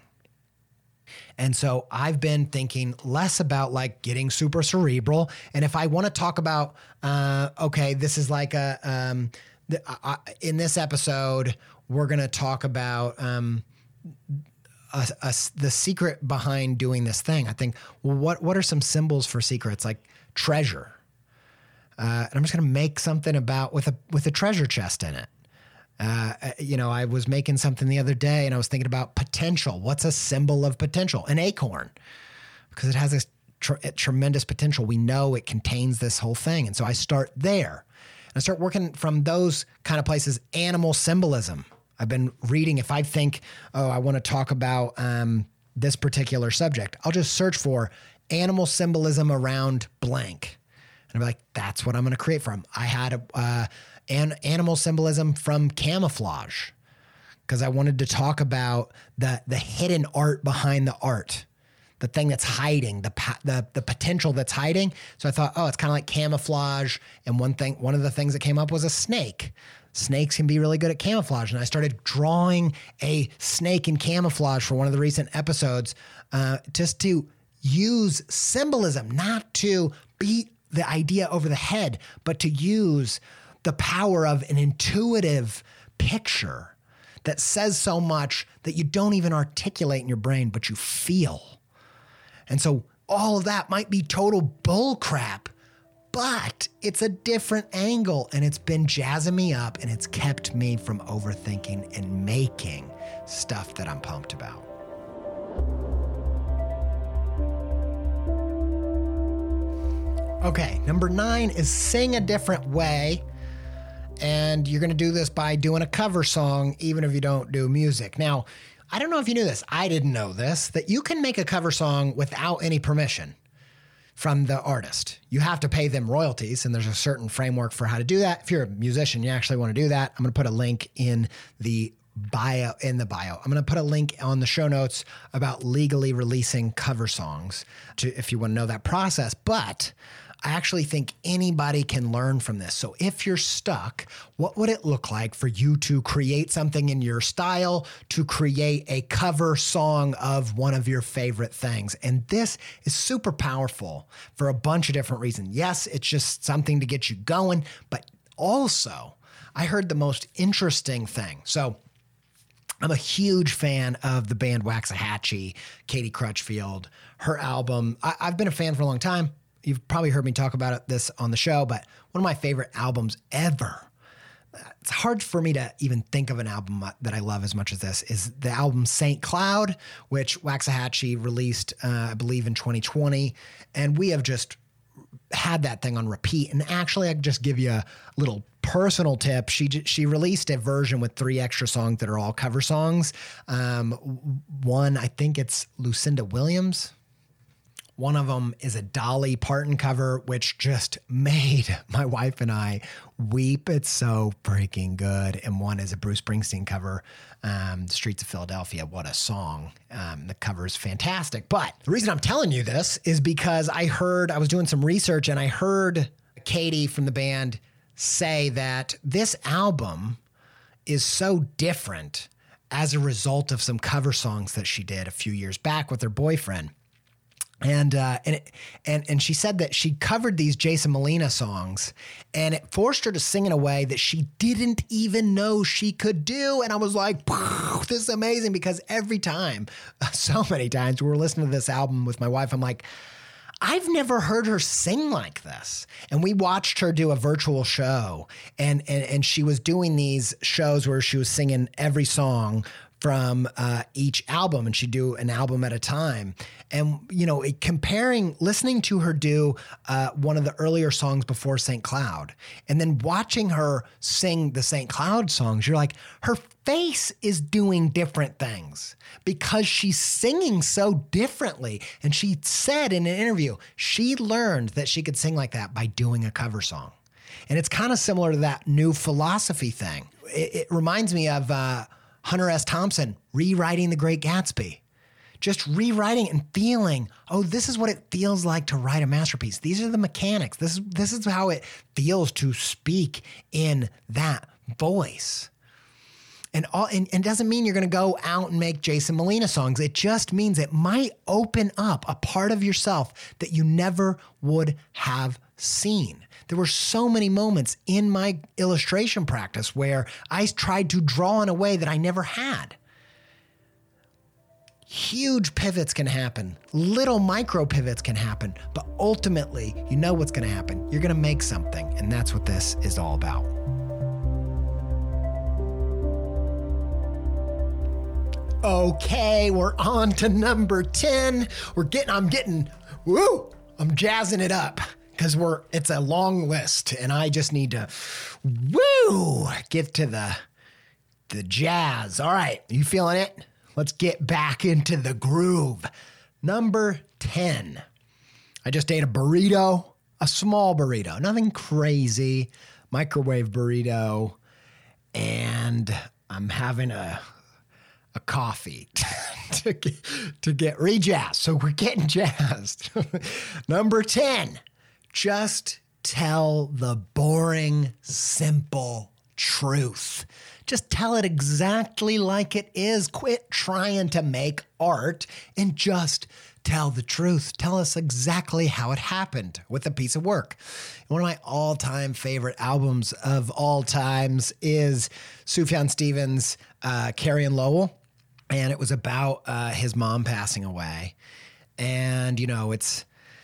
[SPEAKER 1] And so I've been thinking less about like getting super cerebral. And if I want to talk about, this is like in this episode, we're going to talk about the secret behind doing this thing. I think, well, what are some symbols for secrets? Like treasure. And I'm just going to make something with a treasure chest in it. I was making something the other day and I was thinking about potential. What's a symbol of potential? An acorn, because it has this tremendous potential. We know it contains this whole thing. And so I start there and I start working from those kind of places. Animal symbolism. I've been reading. If I think, I want to talk about this particular subject, I'll just search for animal symbolism around blank. And I'm like, that's what I'm going to create from. I had an animal symbolism from camouflage because I wanted to talk about the hidden art behind the art, the thing that's hiding, the potential that's hiding. So I thought, it's kind of like camouflage. And one of the things that came up was a snake. Snakes can be really good at camouflage. And I started drawing a snake in camouflage for one of the recent episodes, just to use symbolism, not to beat the idea over the head, but to use the power of an intuitive picture that says so much that you don't even articulate in your brain, but you feel. And so all of that might be total bull crap, but it's a different angle and it's been jazzing me up and it's kept me from overthinking and making stuff that I'm pumped about. Okay, number 9 is sing a different way. And you're going to do this by doing a cover song, even if you don't do music. Now, I don't know if you knew this. I didn't know this, that you can make a cover song without any permission from the artist. You have to pay them royalties, and there's a certain framework for how to do that. If you're a musician, you actually want to do that. I'm going to put a link in the bio. I'm going to put a link on the show notes about legally releasing cover songs if you want to know that process. But I actually think anybody can learn from this. So if you're stuck, what would it look like for you to create something in your style, to create a cover song of one of your favorite things? And this is super powerful for a bunch of different reasons. Yes, it's just something to get you going, but also I heard the most interesting thing. So I'm a huge fan of the band Waxahachie, Katie Crutchfield, her album. I've been a fan for a long time. You've probably heard me talk about this on the show, but one of my favorite albums ever it's hard for me to even think of an album that I love as much as this, is the album St. Cloud, which Waxahachie released, I believe, in 2020. And we have just had that thing on repeat. And actually, I can just give you a little personal tip. She released a version with 3 extra songs that are all cover songs. One, I think it's Lucinda Williams. One of them is a Dolly Parton cover, which just made my wife and I weep. It's so freaking good. And one is a Bruce Springsteen cover, Streets of Philadelphia. What a song. The cover is fantastic. But the reason I'm telling you this is because I was doing some research and I heard Katie from the band say that this album is so different as a result of some cover songs that she did a few years back with her boyfriend. And she said that she covered these Jason Molina songs and it forced her to sing in a way that she didn't even know she could do. And I was like, this is amazing, because every time, so many times we were listening to this album with my wife, I'm like, I've never heard her sing like this. And we watched her do a virtual show and she was doing these shows where she was singing every song from each album, and she'd do an album at a time. And, listening to her do one of the earlier songs before St. Cloud, and then watching her sing the St. Cloud songs, you're like, her face is doing different things because she's singing so differently. And she said in an interview, she learned that she could sing like that by doing a cover song. And it's kind of similar to that New Philosophy thing. It reminds me of Hunter S. Thompson rewriting The Great Gatsby. Just rewriting and feeling, oh, this is what it feels like to write a masterpiece. These are the mechanics. This is how it feels to speak in that voice. And it doesn't mean you're going to go out and make Jason Molina songs. It just means it might open up a part of yourself that you never would have seen. There were so many moments in my illustration practice where I tried to draw in a way that I never had. Huge pivots can happen. Little micro pivots can happen. But ultimately, you know what's going to happen. You're going to make something. And that's what this is all about. Okay, we're on to number 10. I'm jazzing it up because it's a long list and I just need to get to the jazz. All right, you feeling it? Let's get back into the groove. Number 10. I just ate a burrito, a small burrito, nothing crazy, microwave burrito, and I'm having a coffee to get rejazzed. So we're getting jazzed. Number 10, just tell the boring, simple truth. Just tell it exactly like it is. Quit trying to make art and just tell the truth. Tell us exactly how it happened with a piece of work. One of my all-time favorite albums of all times is Sufjan Stevens' Carrie and Lowell. And it was about his mom passing away. And, it's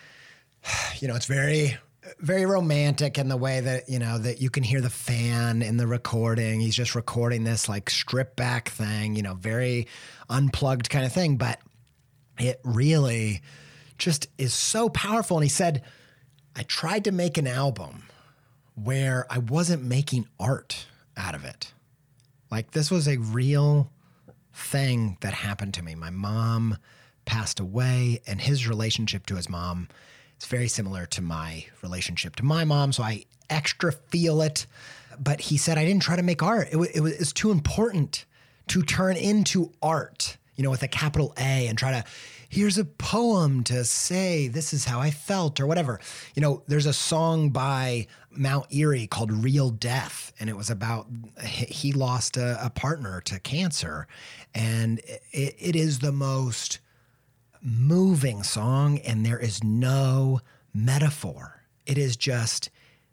[SPEAKER 1] very, very romantic in the way that, that you can hear the fan in the recording. He's just recording this like stripped back thing, very unplugged kind of thing. But it really just is so powerful. And he said, I tried to make an album where I wasn't making art out of it. Like this was a real thing that happened to me. My mom passed away, and his relationship to his mom is very similar to my relationship to my mom, so I extra feel it. But he said I didn't try to make art. It's too important to turn into art, with a capital A, and try to, here's a poem to say this is how I felt or whatever. There's a song by Mount Erie called Real Death, and it was about he lost a partner to cancer. And it is the most moving song, and there is no metaphor. It is just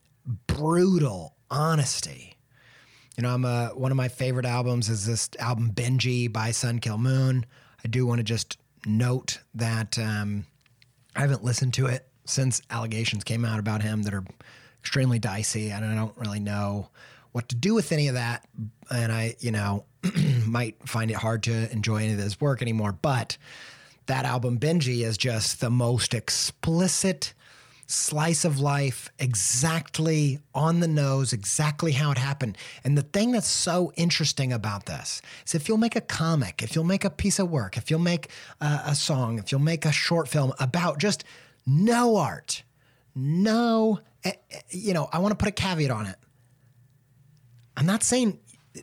[SPEAKER 1] brutal honesty. One of my favorite albums is this album Benji by Sun Kil Moon. I do want to just note that I haven't listened to it since allegations came out about him that are extremely dicey, and I don't really know what to do with any of that. And I, might find it hard to enjoy any of his work anymore. But that album, Benji, is just the most explicit slice of life, exactly on the nose, exactly how it happened. And the thing that's so interesting about this is if you'll make a comic, if you'll make a piece of work, if you'll make a song, if you'll make a short film about just no art, I want to put a caveat on it. I'm not saying,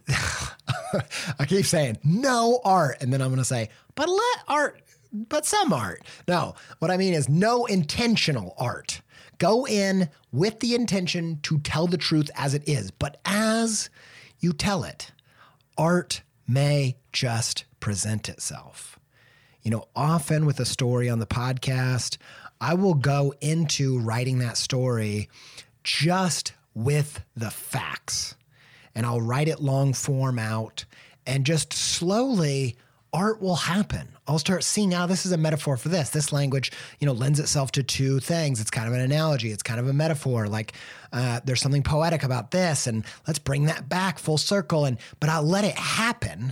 [SPEAKER 1] I keep saying no art, and then I'm going to say, but some art. No, what I mean is no intentional art. Go in with the intention to tell the truth as it is. But as you tell it, art may just present itself. Often with a story on the podcast, I will go into writing that story just with the facts. And I'll write it long form out, and just slowly art will happen. I'll start seeing, this is a metaphor for this. This language, lends itself to two things. It's kind of an analogy. It's kind of a metaphor. Like there's something poetic about this, and let's bring that back full circle. But I'll let it happen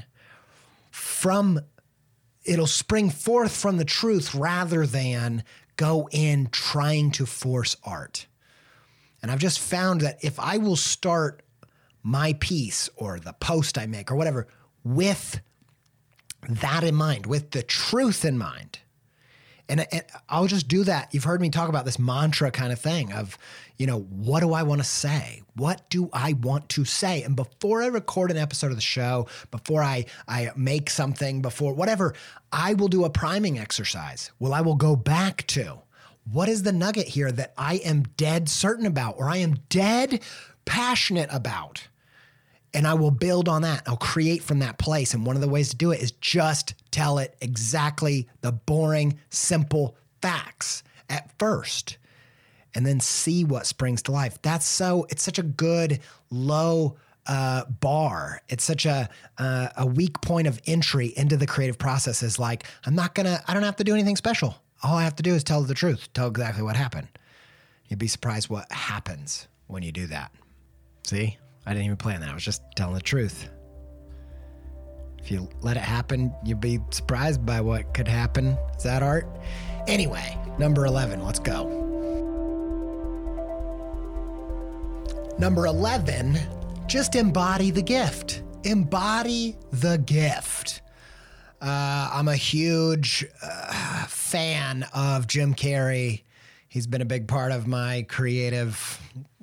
[SPEAKER 1] it'll spring forth from the truth rather than go in trying to force art. And I've just found that if I will start my piece or the post I make or whatever with that in mind, with the truth in mind. And I'll just do that. You've heard me talk about this mantra kind of thing of, what do I want to say? What do I want to say? And before I record an episode of the show, before I make something, before whatever, I will do a priming exercise. I will go back to what is the nugget here that I am dead certain about, or I am dead passionate about. And I will build on that. I'll create from that place. And one of the ways to do it is just tell it exactly the boring, simple facts at first, and then see what springs to life. It's such a good low bar. It's such a weak point of entry into the creative process is like, I don't have to do anything special. All I have to do is tell the truth, tell exactly what happened. You'd be surprised what happens when you do that. See? I didn't even plan that. I was just telling the truth. If you let it happen, you'll be surprised by what could happen. Is that art? Anyway, number 11, let's go. Number 11, just embody the gift. Embody the gift. I'm a huge fan of Jim Carrey. He's been a big part of my creative,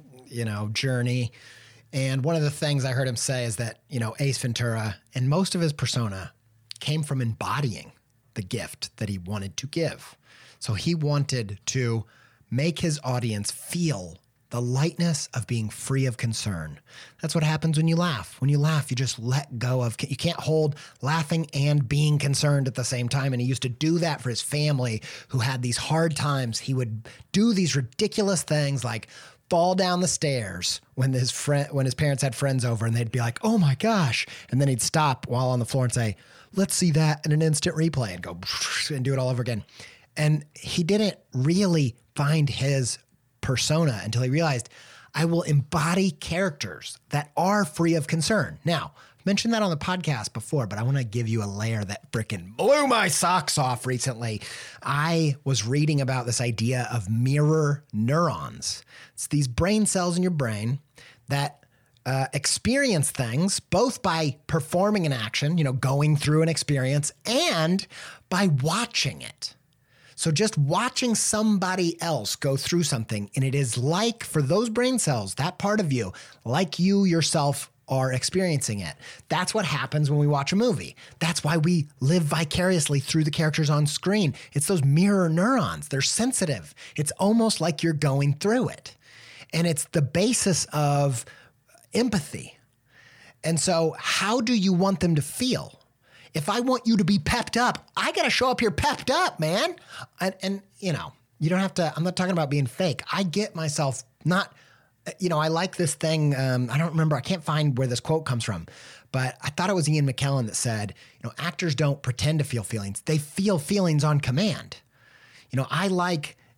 [SPEAKER 1] journey. And one of the things I heard him say is that, Ace Ventura and most of his persona came from embodying the gift that he wanted to give. So he wanted to make his audience feel the lightness of being free of concern. That's what happens when you laugh. When you laugh, you just let go of, you can't hold laughing and being concerned at the same time. And he used to do that for his family who had these hard times. He would do these ridiculous things like fall down the stairs when his parents had friends over, and they'd be like, "Oh my gosh." And then he'd stop while on the floor and say, "Let's see that in an instant replay," and go and do it all over again. And he didn't really find his persona until he realized, I will embody characters that are free of concern. Now, I've mentioned that on the podcast before, but I want to give you a layer that frickin' blew my socks off recently. I was reading about this idea of mirror neurons. It's these brain cells in your brain that experience things both by performing an action, going through an experience, and by watching it. So just watching somebody else go through something, and it is like, for those brain cells, that part of you, like you yourself are experiencing it. That's what happens when we watch a movie. That's why we live vicariously through the characters on screen. It's those mirror neurons. They're sensitive. It's almost like you're going through it. And it's the basis of empathy. And so how do you want them to feel? If I want you to be pepped up, I got to show up here pepped up, man. And you don't have to, I'm not talking about being fake. I get myself not, I like this thing. I don't remember. I can't find where this quote comes from, but I thought it was Ian McKellen that said, actors don't pretend to feel feelings. They feel feelings on command. I like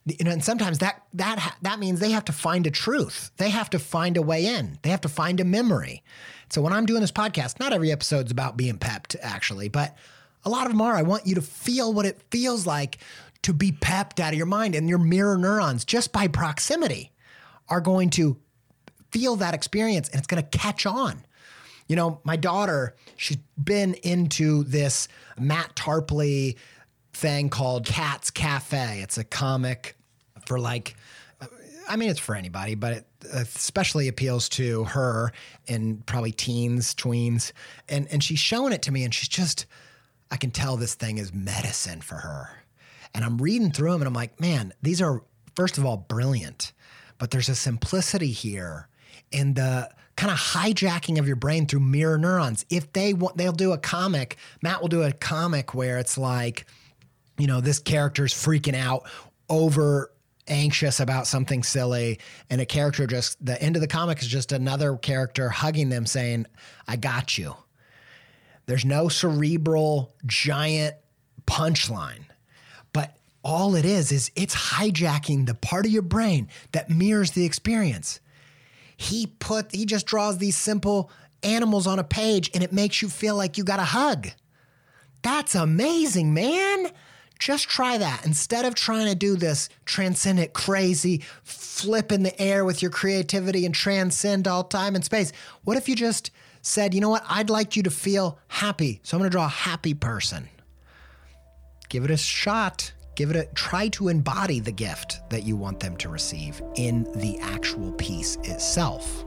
[SPEAKER 1] And sometimes that means they have to find a truth. They have to find a way in. They have to find a memory. So when I'm doing this podcast, not every episode's about being pepped, actually, but a lot of them are. I want you to feel what it feels like to be pepped out of your mind, and your mirror neurons, just by proximity, are going to feel that experience, and it's going to catch on. You know, my daughter, she's been into this Matt Tarpley thing called Cat's Cafe. It's a comic for it's for anybody, but it especially appeals to her and probably teens, tweens. And she's showing it to me, and she's just, I can tell this thing is medicine for her. And I'm reading through them, and I'm like, man, these are, first of all, brilliant. But there's a simplicity here in the kind of hijacking of your brain through mirror neurons. If they'll do a comic, Matt will do a comic where it's like, you know, this character's freaking out, over anxious about something silly, and a character the end of the comic is just another character hugging them saying, I got you. There's no cerebral giant punchline. But all it is it's hijacking the part of your brain that mirrors the experience. He just draws these simple animals on a page, and it makes you feel like you got a hug. That's amazing, man. Just try that. Instead of trying to do this transcendent, crazy, flip in the air with your creativity and transcend all time and space, what if you just said, you know what? I'd like you to feel happy, so I'm going to draw a happy person. Give it a shot. Try to embody the gift that you want them to receive in the actual piece itself.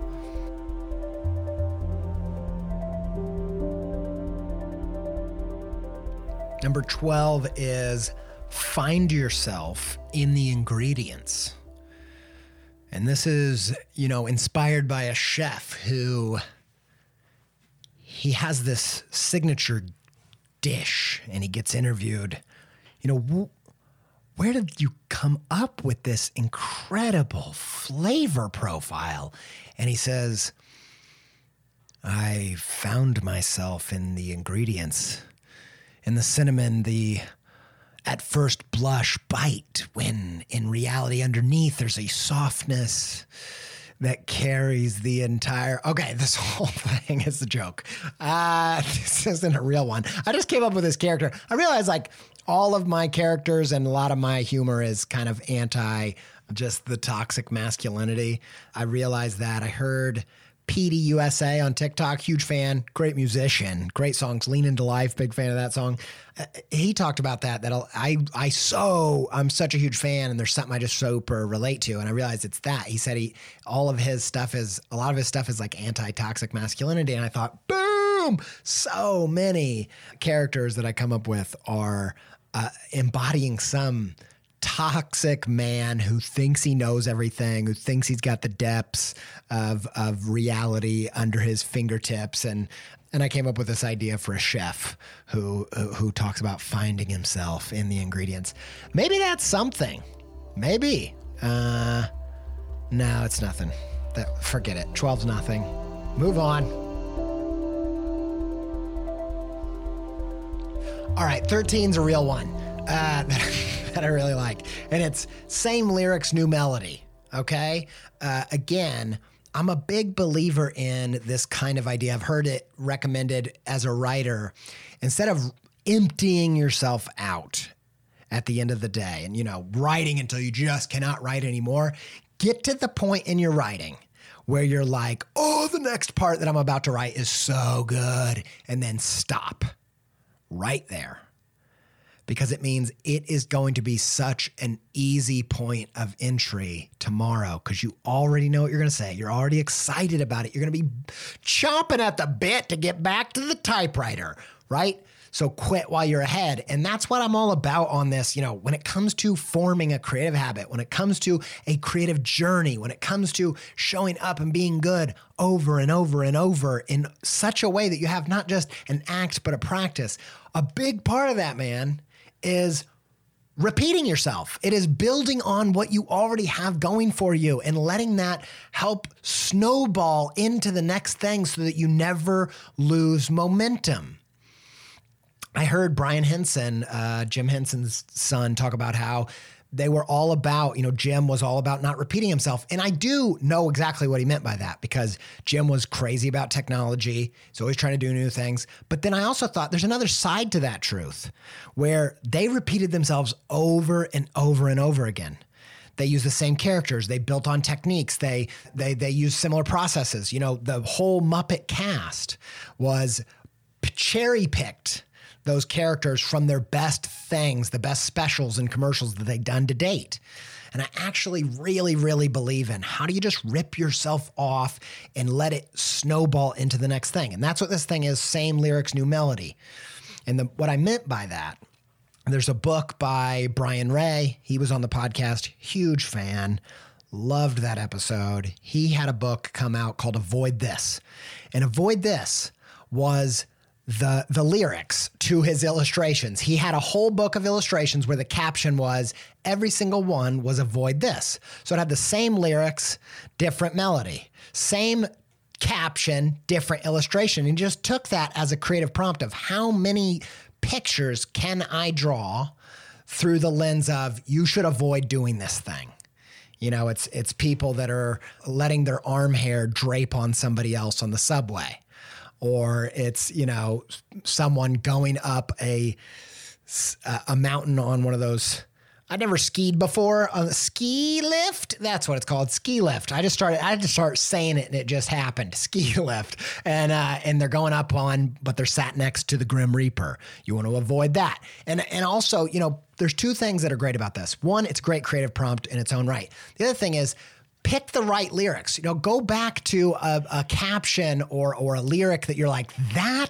[SPEAKER 1] Number 12 is find yourself in the ingredients. And this is, inspired by a chef who he has this signature dish, and he gets interviewed. Where did you come up with this incredible flavor profile? And he says, I found myself in the ingredients, in the cinnamon, the at first blush bite, when in reality underneath there's a softness that carries the entire... Okay, this whole thing is a joke. This isn't a real one. I just came up with this character. I realized all of my characters and a lot of my humor is kind of anti just the toxic masculinity. I realized that. I heard Petey USA on TikTok, huge fan, great musician, great songs, Lean Into Life, big fan of that song. He talked about that I'm such a huge fan, and there's something I just super relate to, and I realized it's that. He said a lot of his stuff is like anti-toxic masculinity, and I thought, boom, so many characters that I come up with are embodying some toxic man who thinks he knows everything, who thinks he's got the depths of reality under his fingertips. And I came up with this idea for a chef who talks about finding himself in the ingredients. Maybe that's something. Maybe. No, it's nothing. Forget it. 12's nothing. Move on. All right, 13's a real one. That I really like. And it's same lyrics, new melody. Okay? Again, I'm a big believer in this kind of idea. I've heard it recommended as a writer. Instead of emptying yourself out at the end of the day and, writing until you just cannot write anymore, get to the point in your writing where you're like, oh, the next part that I'm about to write is so good. And then stop right there. Because it means it is going to be such an easy point of entry tomorrow because you already know what you're going to say. You're already excited about it. You're going to be chomping at the bit to get back to the typewriter, right? So quit while you're ahead. And that's what I'm all about on this. When it comes to forming a creative habit, when it comes to a creative journey, when it comes to showing up and being good over and over and over in such a way that you have not just an act, but a practice, a big part of that, man, is repeating yourself. It is building on what you already have going for you and letting that help snowball into the next thing so that you never lose momentum. I heard Brian Henson, Jim Henson's son, talk about how they were all about, Jim was all about not repeating himself. And I do know exactly what he meant by that, because Jim was crazy about technology. He's always trying to do new things. But then I also thought there's another side to that truth where they repeated themselves over and over and over again. They used the same characters. They built on techniques. They used similar processes. The whole Muppet cast was cherry-picked those characters from their best things, the best specials and commercials that they've done to date. And I actually really, really believe in how do you just rip yourself off and let it snowball into the next thing. And that's what this thing is, same lyrics, new melody. And what I meant by that, there's a book by Brian Ray. He was on the podcast, huge fan, loved that episode. He had a book come out called Avoid This. And Avoid This was the lyrics to his illustrations. He had a whole book of illustrations where the caption was, every single one was avoid this. So it had the same lyrics, different melody, same caption, different illustration. And just took that as a creative prompt of how many pictures can I draw through the lens of you should avoid doing this thing. It's people that are letting their arm hair drape on somebody else on the subway. Or it's, someone going up a mountain on one of those. I never skied before. On a ski lift? That's what it's called, ski lift. I had to start saying it and it just happened, ski lift. And they're going up on, but they're sat next to the Grim Reaper. You want to avoid that. And also, there's two things that are great about this. One, it's a great creative prompt in its own right. The other thing is, pick the right lyrics. Go back to a caption or a lyric that you're like,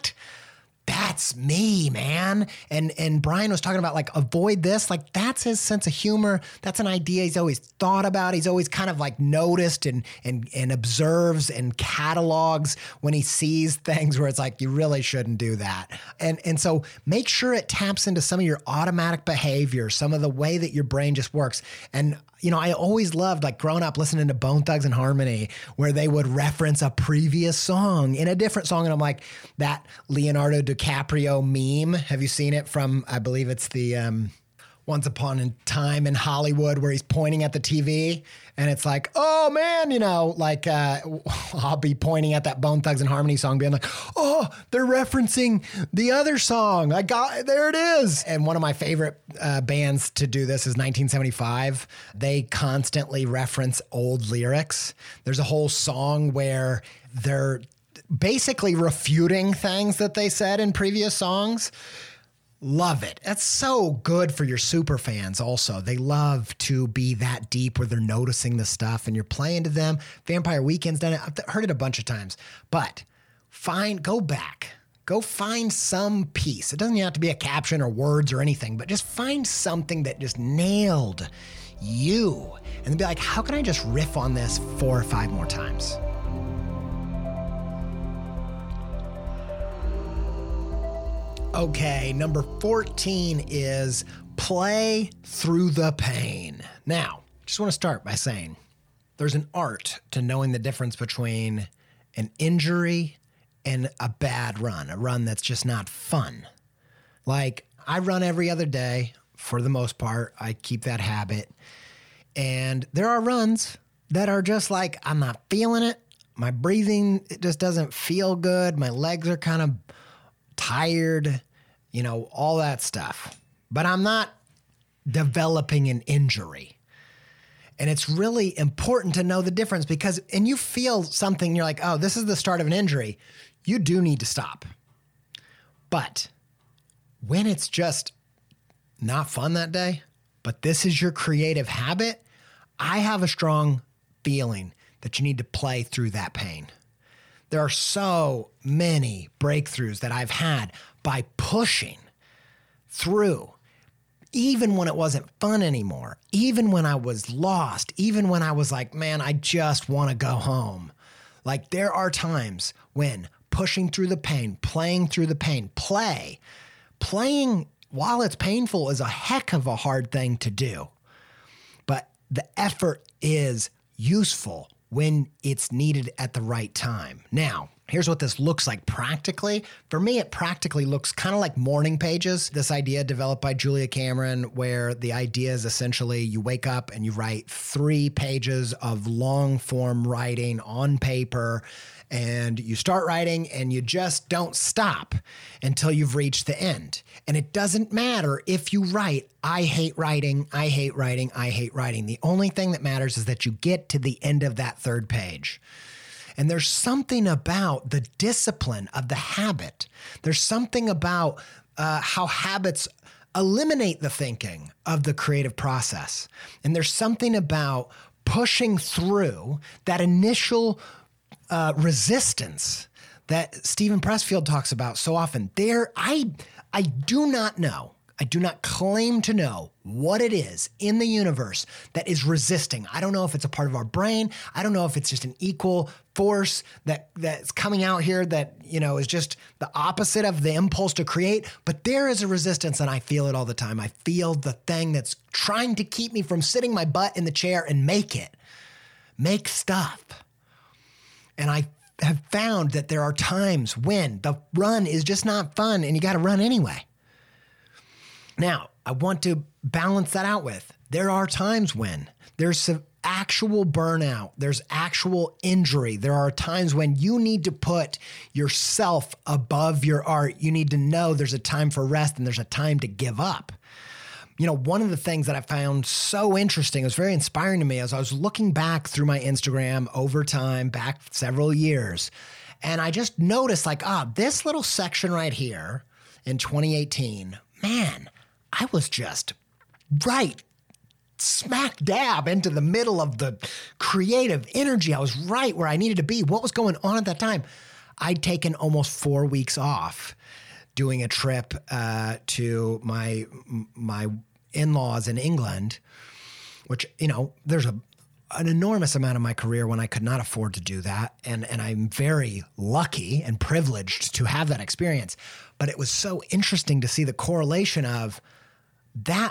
[SPEAKER 1] that's me, man. And Brian was talking about like, avoid this. Like, that's his sense of humor. That's an idea he's always thought about. He's always kind of like noticed and observes and catalogs when he sees things where it's like, you really shouldn't do that. And so make sure it taps into some of your automatic behavior, some of the way that your brain just works. And I always loved, like, growing up listening to Bone Thugs and Harmony, where they would reference a previous song in a different song. And I'm like, that Leonardo DiCaprio meme, have you seen it from, I believe it's the Once Upon a Time in Hollywood, where he's pointing at the TV and it's like, oh man, I'll be pointing at that Bone Thugs and Harmony song being like, oh, they're referencing the other song. There it is. And one of my favorite bands to do this is 1975. They constantly reference old lyrics. There's a whole song where they're basically refuting things that they said in previous songs. Love it. That's so good for your super fans also. They love to be that deep where they're noticing the stuff and you're playing to them. Vampire Weekend's done it. I've heard it a bunch of times. But go back. Go find some piece. It doesn't have to be a caption or words or anything, but just find something that just nailed you. And then be like, how can I just riff on this 4 or 5 more times? Okay, number 14 is play through the pain. Now, just want to start by saying there's an art to knowing the difference between an injury and a bad run, a run that's just not fun. Like, I run every other day for the most part. I keep that habit. And there are runs that are just like, I'm not feeling it. My breathing, it just doesn't feel good. My legs are kind of tired, all that stuff. But I'm not developing an injury. And it's really important to know the difference because, and you feel something, you're like, oh, this is the start of an injury. You do need to stop. But when it's just not fun that day, but this is your creative habit, I have a strong feeling that you need to play through that pain. There are so many breakthroughs that I've had by pushing through, even when it wasn't fun anymore, even when I was lost, even when I was like, man, I just want to go home. Like, there are times when pushing through the pain, playing through the pain, playing while it's painful is a heck of a hard thing to do. But the effort is useful when it's needed at the right time. Now, Here's what this looks like practically. For me, it practically looks kind of like morning pages. This idea developed by Julia Cameron, where the idea is essentially you wake up and you write 3 pages of long form writing on paper, and you start writing and you just don't stop until you've reached the end. And it doesn't matter if you write, I hate writing, I hate writing, I hate writing. The only thing that matters is that you get to the end of that 3rd page. And there's something about the discipline of the habit. There's something about how habits eliminate the thinking of the creative process. And there's something about pushing through that initial resistance that Stephen Pressfield talks about so often. I do not know. I do not claim to know what it is in the universe that is resisting. I don't know if it's a part of our brain. I don't know if it's just an equal force that's coming out here that, is just the opposite of the impulse to create. But there is a resistance, and I feel it all the time. I feel the thing that's trying to keep me from sitting my butt in the chair and make stuff. And I have found that there are times when the run is just not fun and you got to run anyway. Now, I want to balance that out with, there are times when there's some actual burnout, there's actual injury. There are times when you need to put yourself above your art. You need to know there's a time for rest and there's a time to give up. One of the things that I found so interesting, it was very inspiring to me as I was looking back through my Instagram over time, back several years, and I just noticed this little section right here in 2018, man, I was just right smack dab into the middle of the creative energy. I was right where I needed to be. What was going on at that time? I'd taken almost 4 weeks off doing a trip to my in-laws in England, which, there's an enormous amount of my career when I could not afford to do that. And I'm very lucky and privileged to have that experience. But it was so interesting to see the correlation of that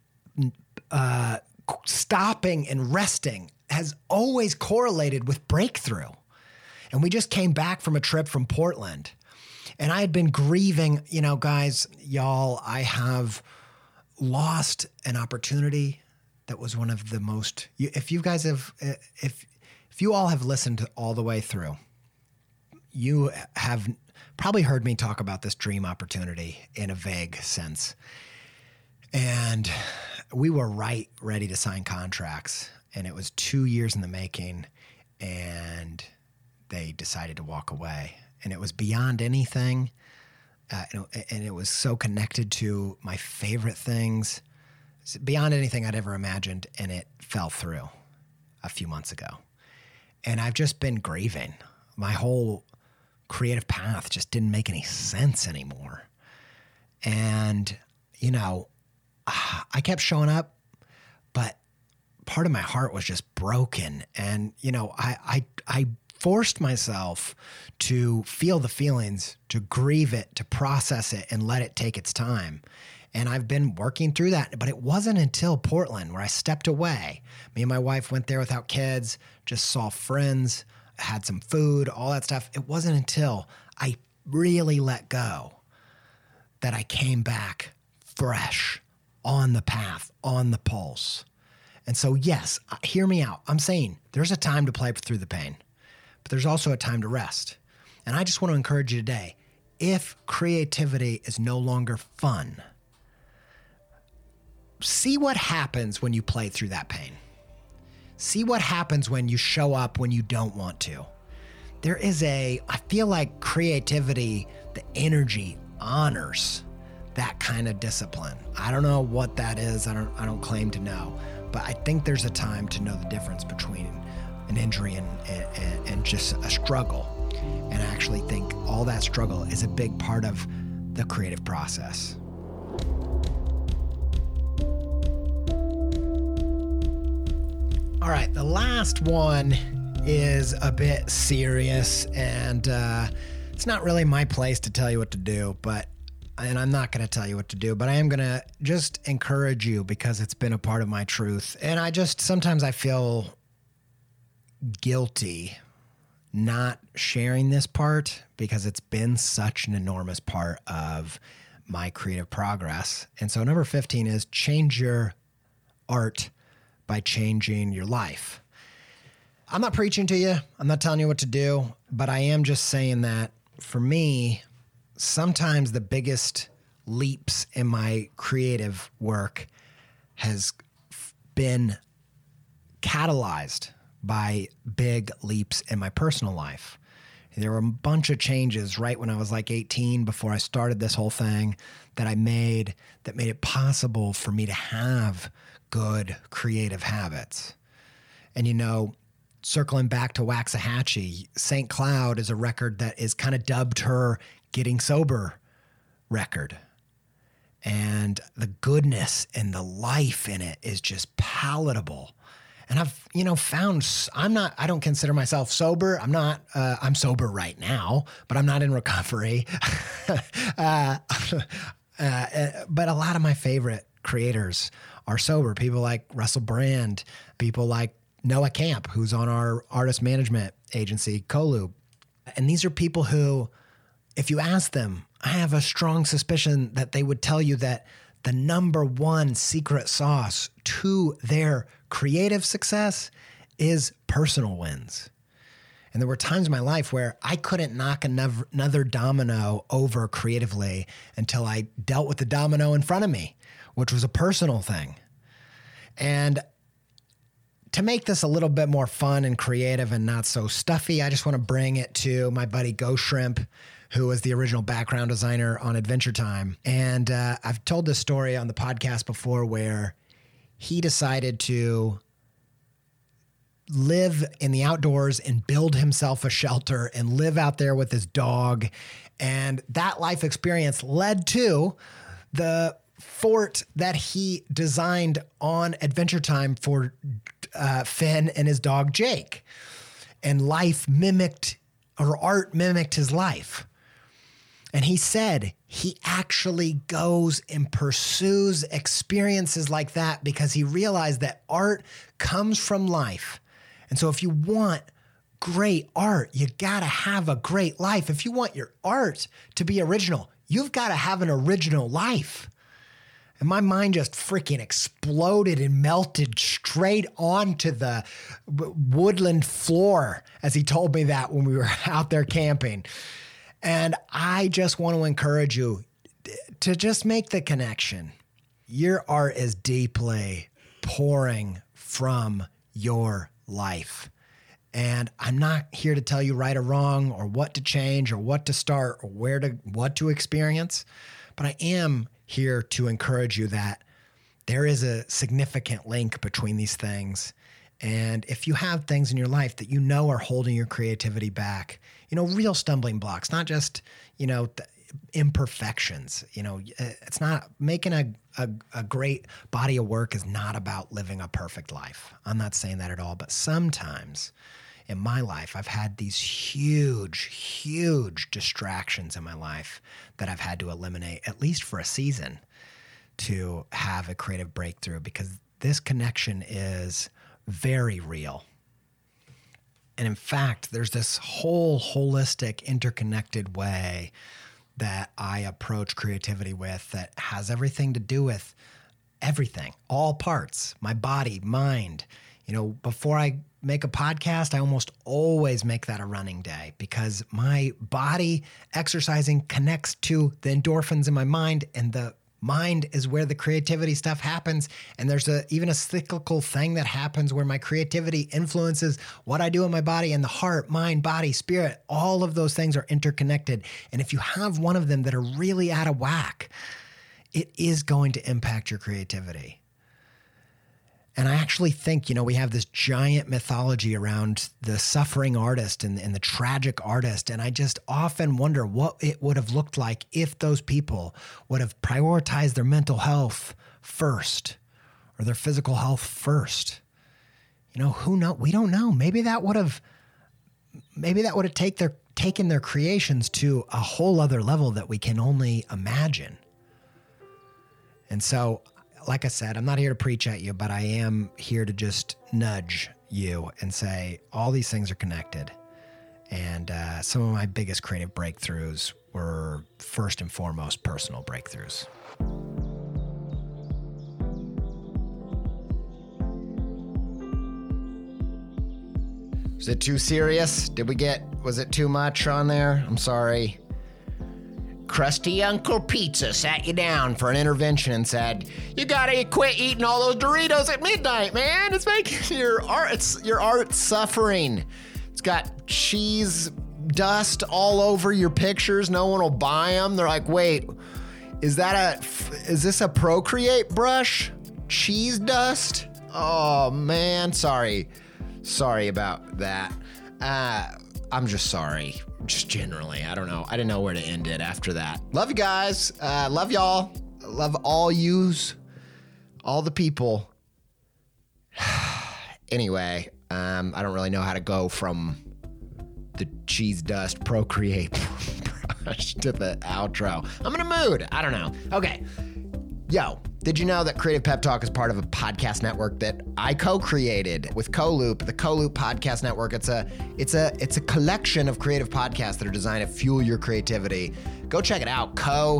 [SPEAKER 1] stopping and resting has always correlated with breakthrough. And we just came back from a trip from Portland. And I had been grieving, guys, y'all, I have lost an opportunity that was one of the most, if you guys have, if you all have listened all the way through, you have probably heard me talk about this dream opportunity in a vague sense. And we were ready to sign contracts, and it was 2 years in the making, and they decided to walk away. And it was beyond anything, and it was so connected to my favorite things, beyond anything I'd ever imagined, and it fell through a few months ago. And I've just been grieving. My whole creative path just didn't make any sense anymore. And, I kept showing up, but part of my heart was just broken. And, I forced myself to feel the feelings, to grieve it, to process it, and let it take its time. And I've been working through that, but it wasn't until Portland where I stepped away. Me and my wife went there without kids, just saw friends, had some food, all that stuff. It wasn't until I really let go that I came back fresh, on the path, on the pulse. And so, yes, hear me out. I'm saying there's a time to play through the pain, but there's also a time to rest. And I just want to encourage you today, if creativity is no longer fun, see what happens when you play through that pain. See what happens when you show up when you don't want to. I feel like creativity, the energy honors that kind of discipline. I don't know what that is. I don't claim to know, but I think there's a time to know the difference between an injury and just a struggle. And I actually think all that struggle is a big part of the creative process. All right, the last one is a bit serious, and it's not really my place to tell you what to do, and I'm not going to tell you what to do, but I am going to just encourage you because it's been a part of my truth. And sometimes I feel guilty not sharing this part because it's been such an enormous part of my creative progress. And so number 15 is change your art by changing your life. I'm not preaching to you. I'm not telling you what to do, but I am just saying that for me, sometimes the biggest leaps in my creative work has been catalyzed by big leaps in my personal life. There were a bunch of changes right when I was like 18 before I started this whole thing that I made that made it possible for me to have good creative habits. And circling back to Waxahachie, St. Cloud is a record that is kind of dubbed her getting sober record. And the goodness and the life in it is just palatable. And I've, found I don't consider myself sober. I'm sober right now, but I'm not in recovery. But a lot of my favorite creators are sober. People like Russell Brand, people like Noah Camp, who's on our artist management agency, Kolub. And these are people who, if you ask them, I have a strong suspicion that they would tell you that the number one secret sauce to their creative success is personal wins. And there were times in my life where I couldn't knock another domino over creatively until I dealt with the domino in front of me, which was a personal thing. And to make this a little bit more fun and creative and not so stuffy, I just want to bring it to my buddy Ghost Shrimp, who was the original background designer on Adventure Time. And I've told this story on the podcast before where he decided to live in the outdoors and build himself a shelter and live out there with his dog. And that life experience led to the fort that he designed on Adventure Time for Finn and his dog Jake. And art mimicked his life. And he said he actually goes and pursues experiences like that because he realized that art comes from life. And so if you want great art, you gotta have a great life. If you want your art to be original, you've gotta have an original life. And my mind just freaking exploded and melted straight onto the woodland floor as he told me that when we were out there camping. And I just want to encourage you to just make the connection. Your art is deeply pouring from your life. And I'm not here to tell you right or wrong or what to change or what to start or what to experience, but I am here to encourage you that there is a significant link between these things. And if you have things in your life that are holding your creativity back, real stumbling blocks, not just, imperfections, it's not making a great body of work is not about living a perfect life. I'm not saying that at all, but sometimes in my life, I've had these huge, huge distractions in my life that I've had to eliminate, at least for a season, to have a creative breakthrough, because this connection is very real. And in fact, there's this whole holistic, interconnected way that I approach creativity with that has everything to do with everything, all parts, my body, mind. Before I make a podcast, I almost always make that a running day because my body exercising connects to the endorphins in my mind, and the mind is where the creativity stuff happens. And there's even a cyclical thing that happens where my creativity influences what I do in my body, and the heart, mind, body, spirit, all of those things are interconnected. And if you have one of them that are really out of whack, it is going to impact your creativity. And I actually think, we have this giant mythology around the suffering artist and the tragic artist. And I just often wonder what it would have looked like if those people would have prioritized their mental health first or their physical health first. Who knows? We don't know. Maybe that would have taken their creations to a whole other level that we can only imagine. And so, like I said, I'm not here to preach at you, but I am here to just nudge you and say all these things are connected. And some of my biggest creative breakthroughs were first and foremost personal breakthroughs. Was it too serious? Was it too much on there? I'm sorry. Crusty Uncle Pizza sat you down for an intervention and said, "You gotta quit eating all those Doritos at midnight, man. It's making your art suffering. It's got cheese dust all over your pictures. No one will buy them." They're like, "Wait, is this a Procreate brush? Cheese dust? Oh man, sorry about that. I'm just sorry. Just generally, I don't know. I didn't know where to end it after that. Love you guys. Love y'all. Love all yous. All the people. Anyway, I don't really know how to go from the cheese dust Procreate brush to the outro. I'm in a mood. I don't know. Okay. Yo, did you know that Creative Pep Talk is part of a podcast network that I co-created with CoLoop, the CoLoop Podcast Network? It's a collection of creative podcasts that are designed to fuel your creativity. Go check it out,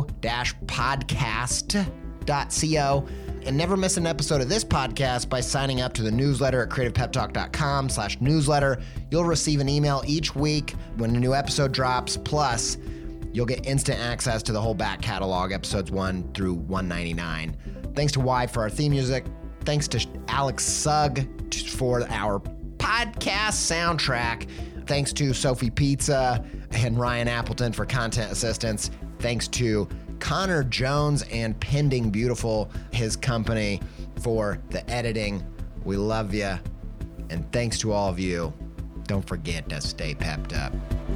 [SPEAKER 1] co-podcast.co, and never miss an episode of this podcast by signing up to the newsletter at creativepeptalk.com/newsletter. You'll receive an email each week when a new episode drops, plus you'll get instant access to the whole back catalog, episodes 1 through 199. Thanks to Y for our theme music. Thanks to Alex Sugg for our podcast soundtrack. Thanks to Sophie Pizza and Ryan Appleton for content assistance. Thanks to Connor Jones and Pending Beautiful, his company, for the editing. We love you. And thanks to all of you. Don't forget to stay pepped up.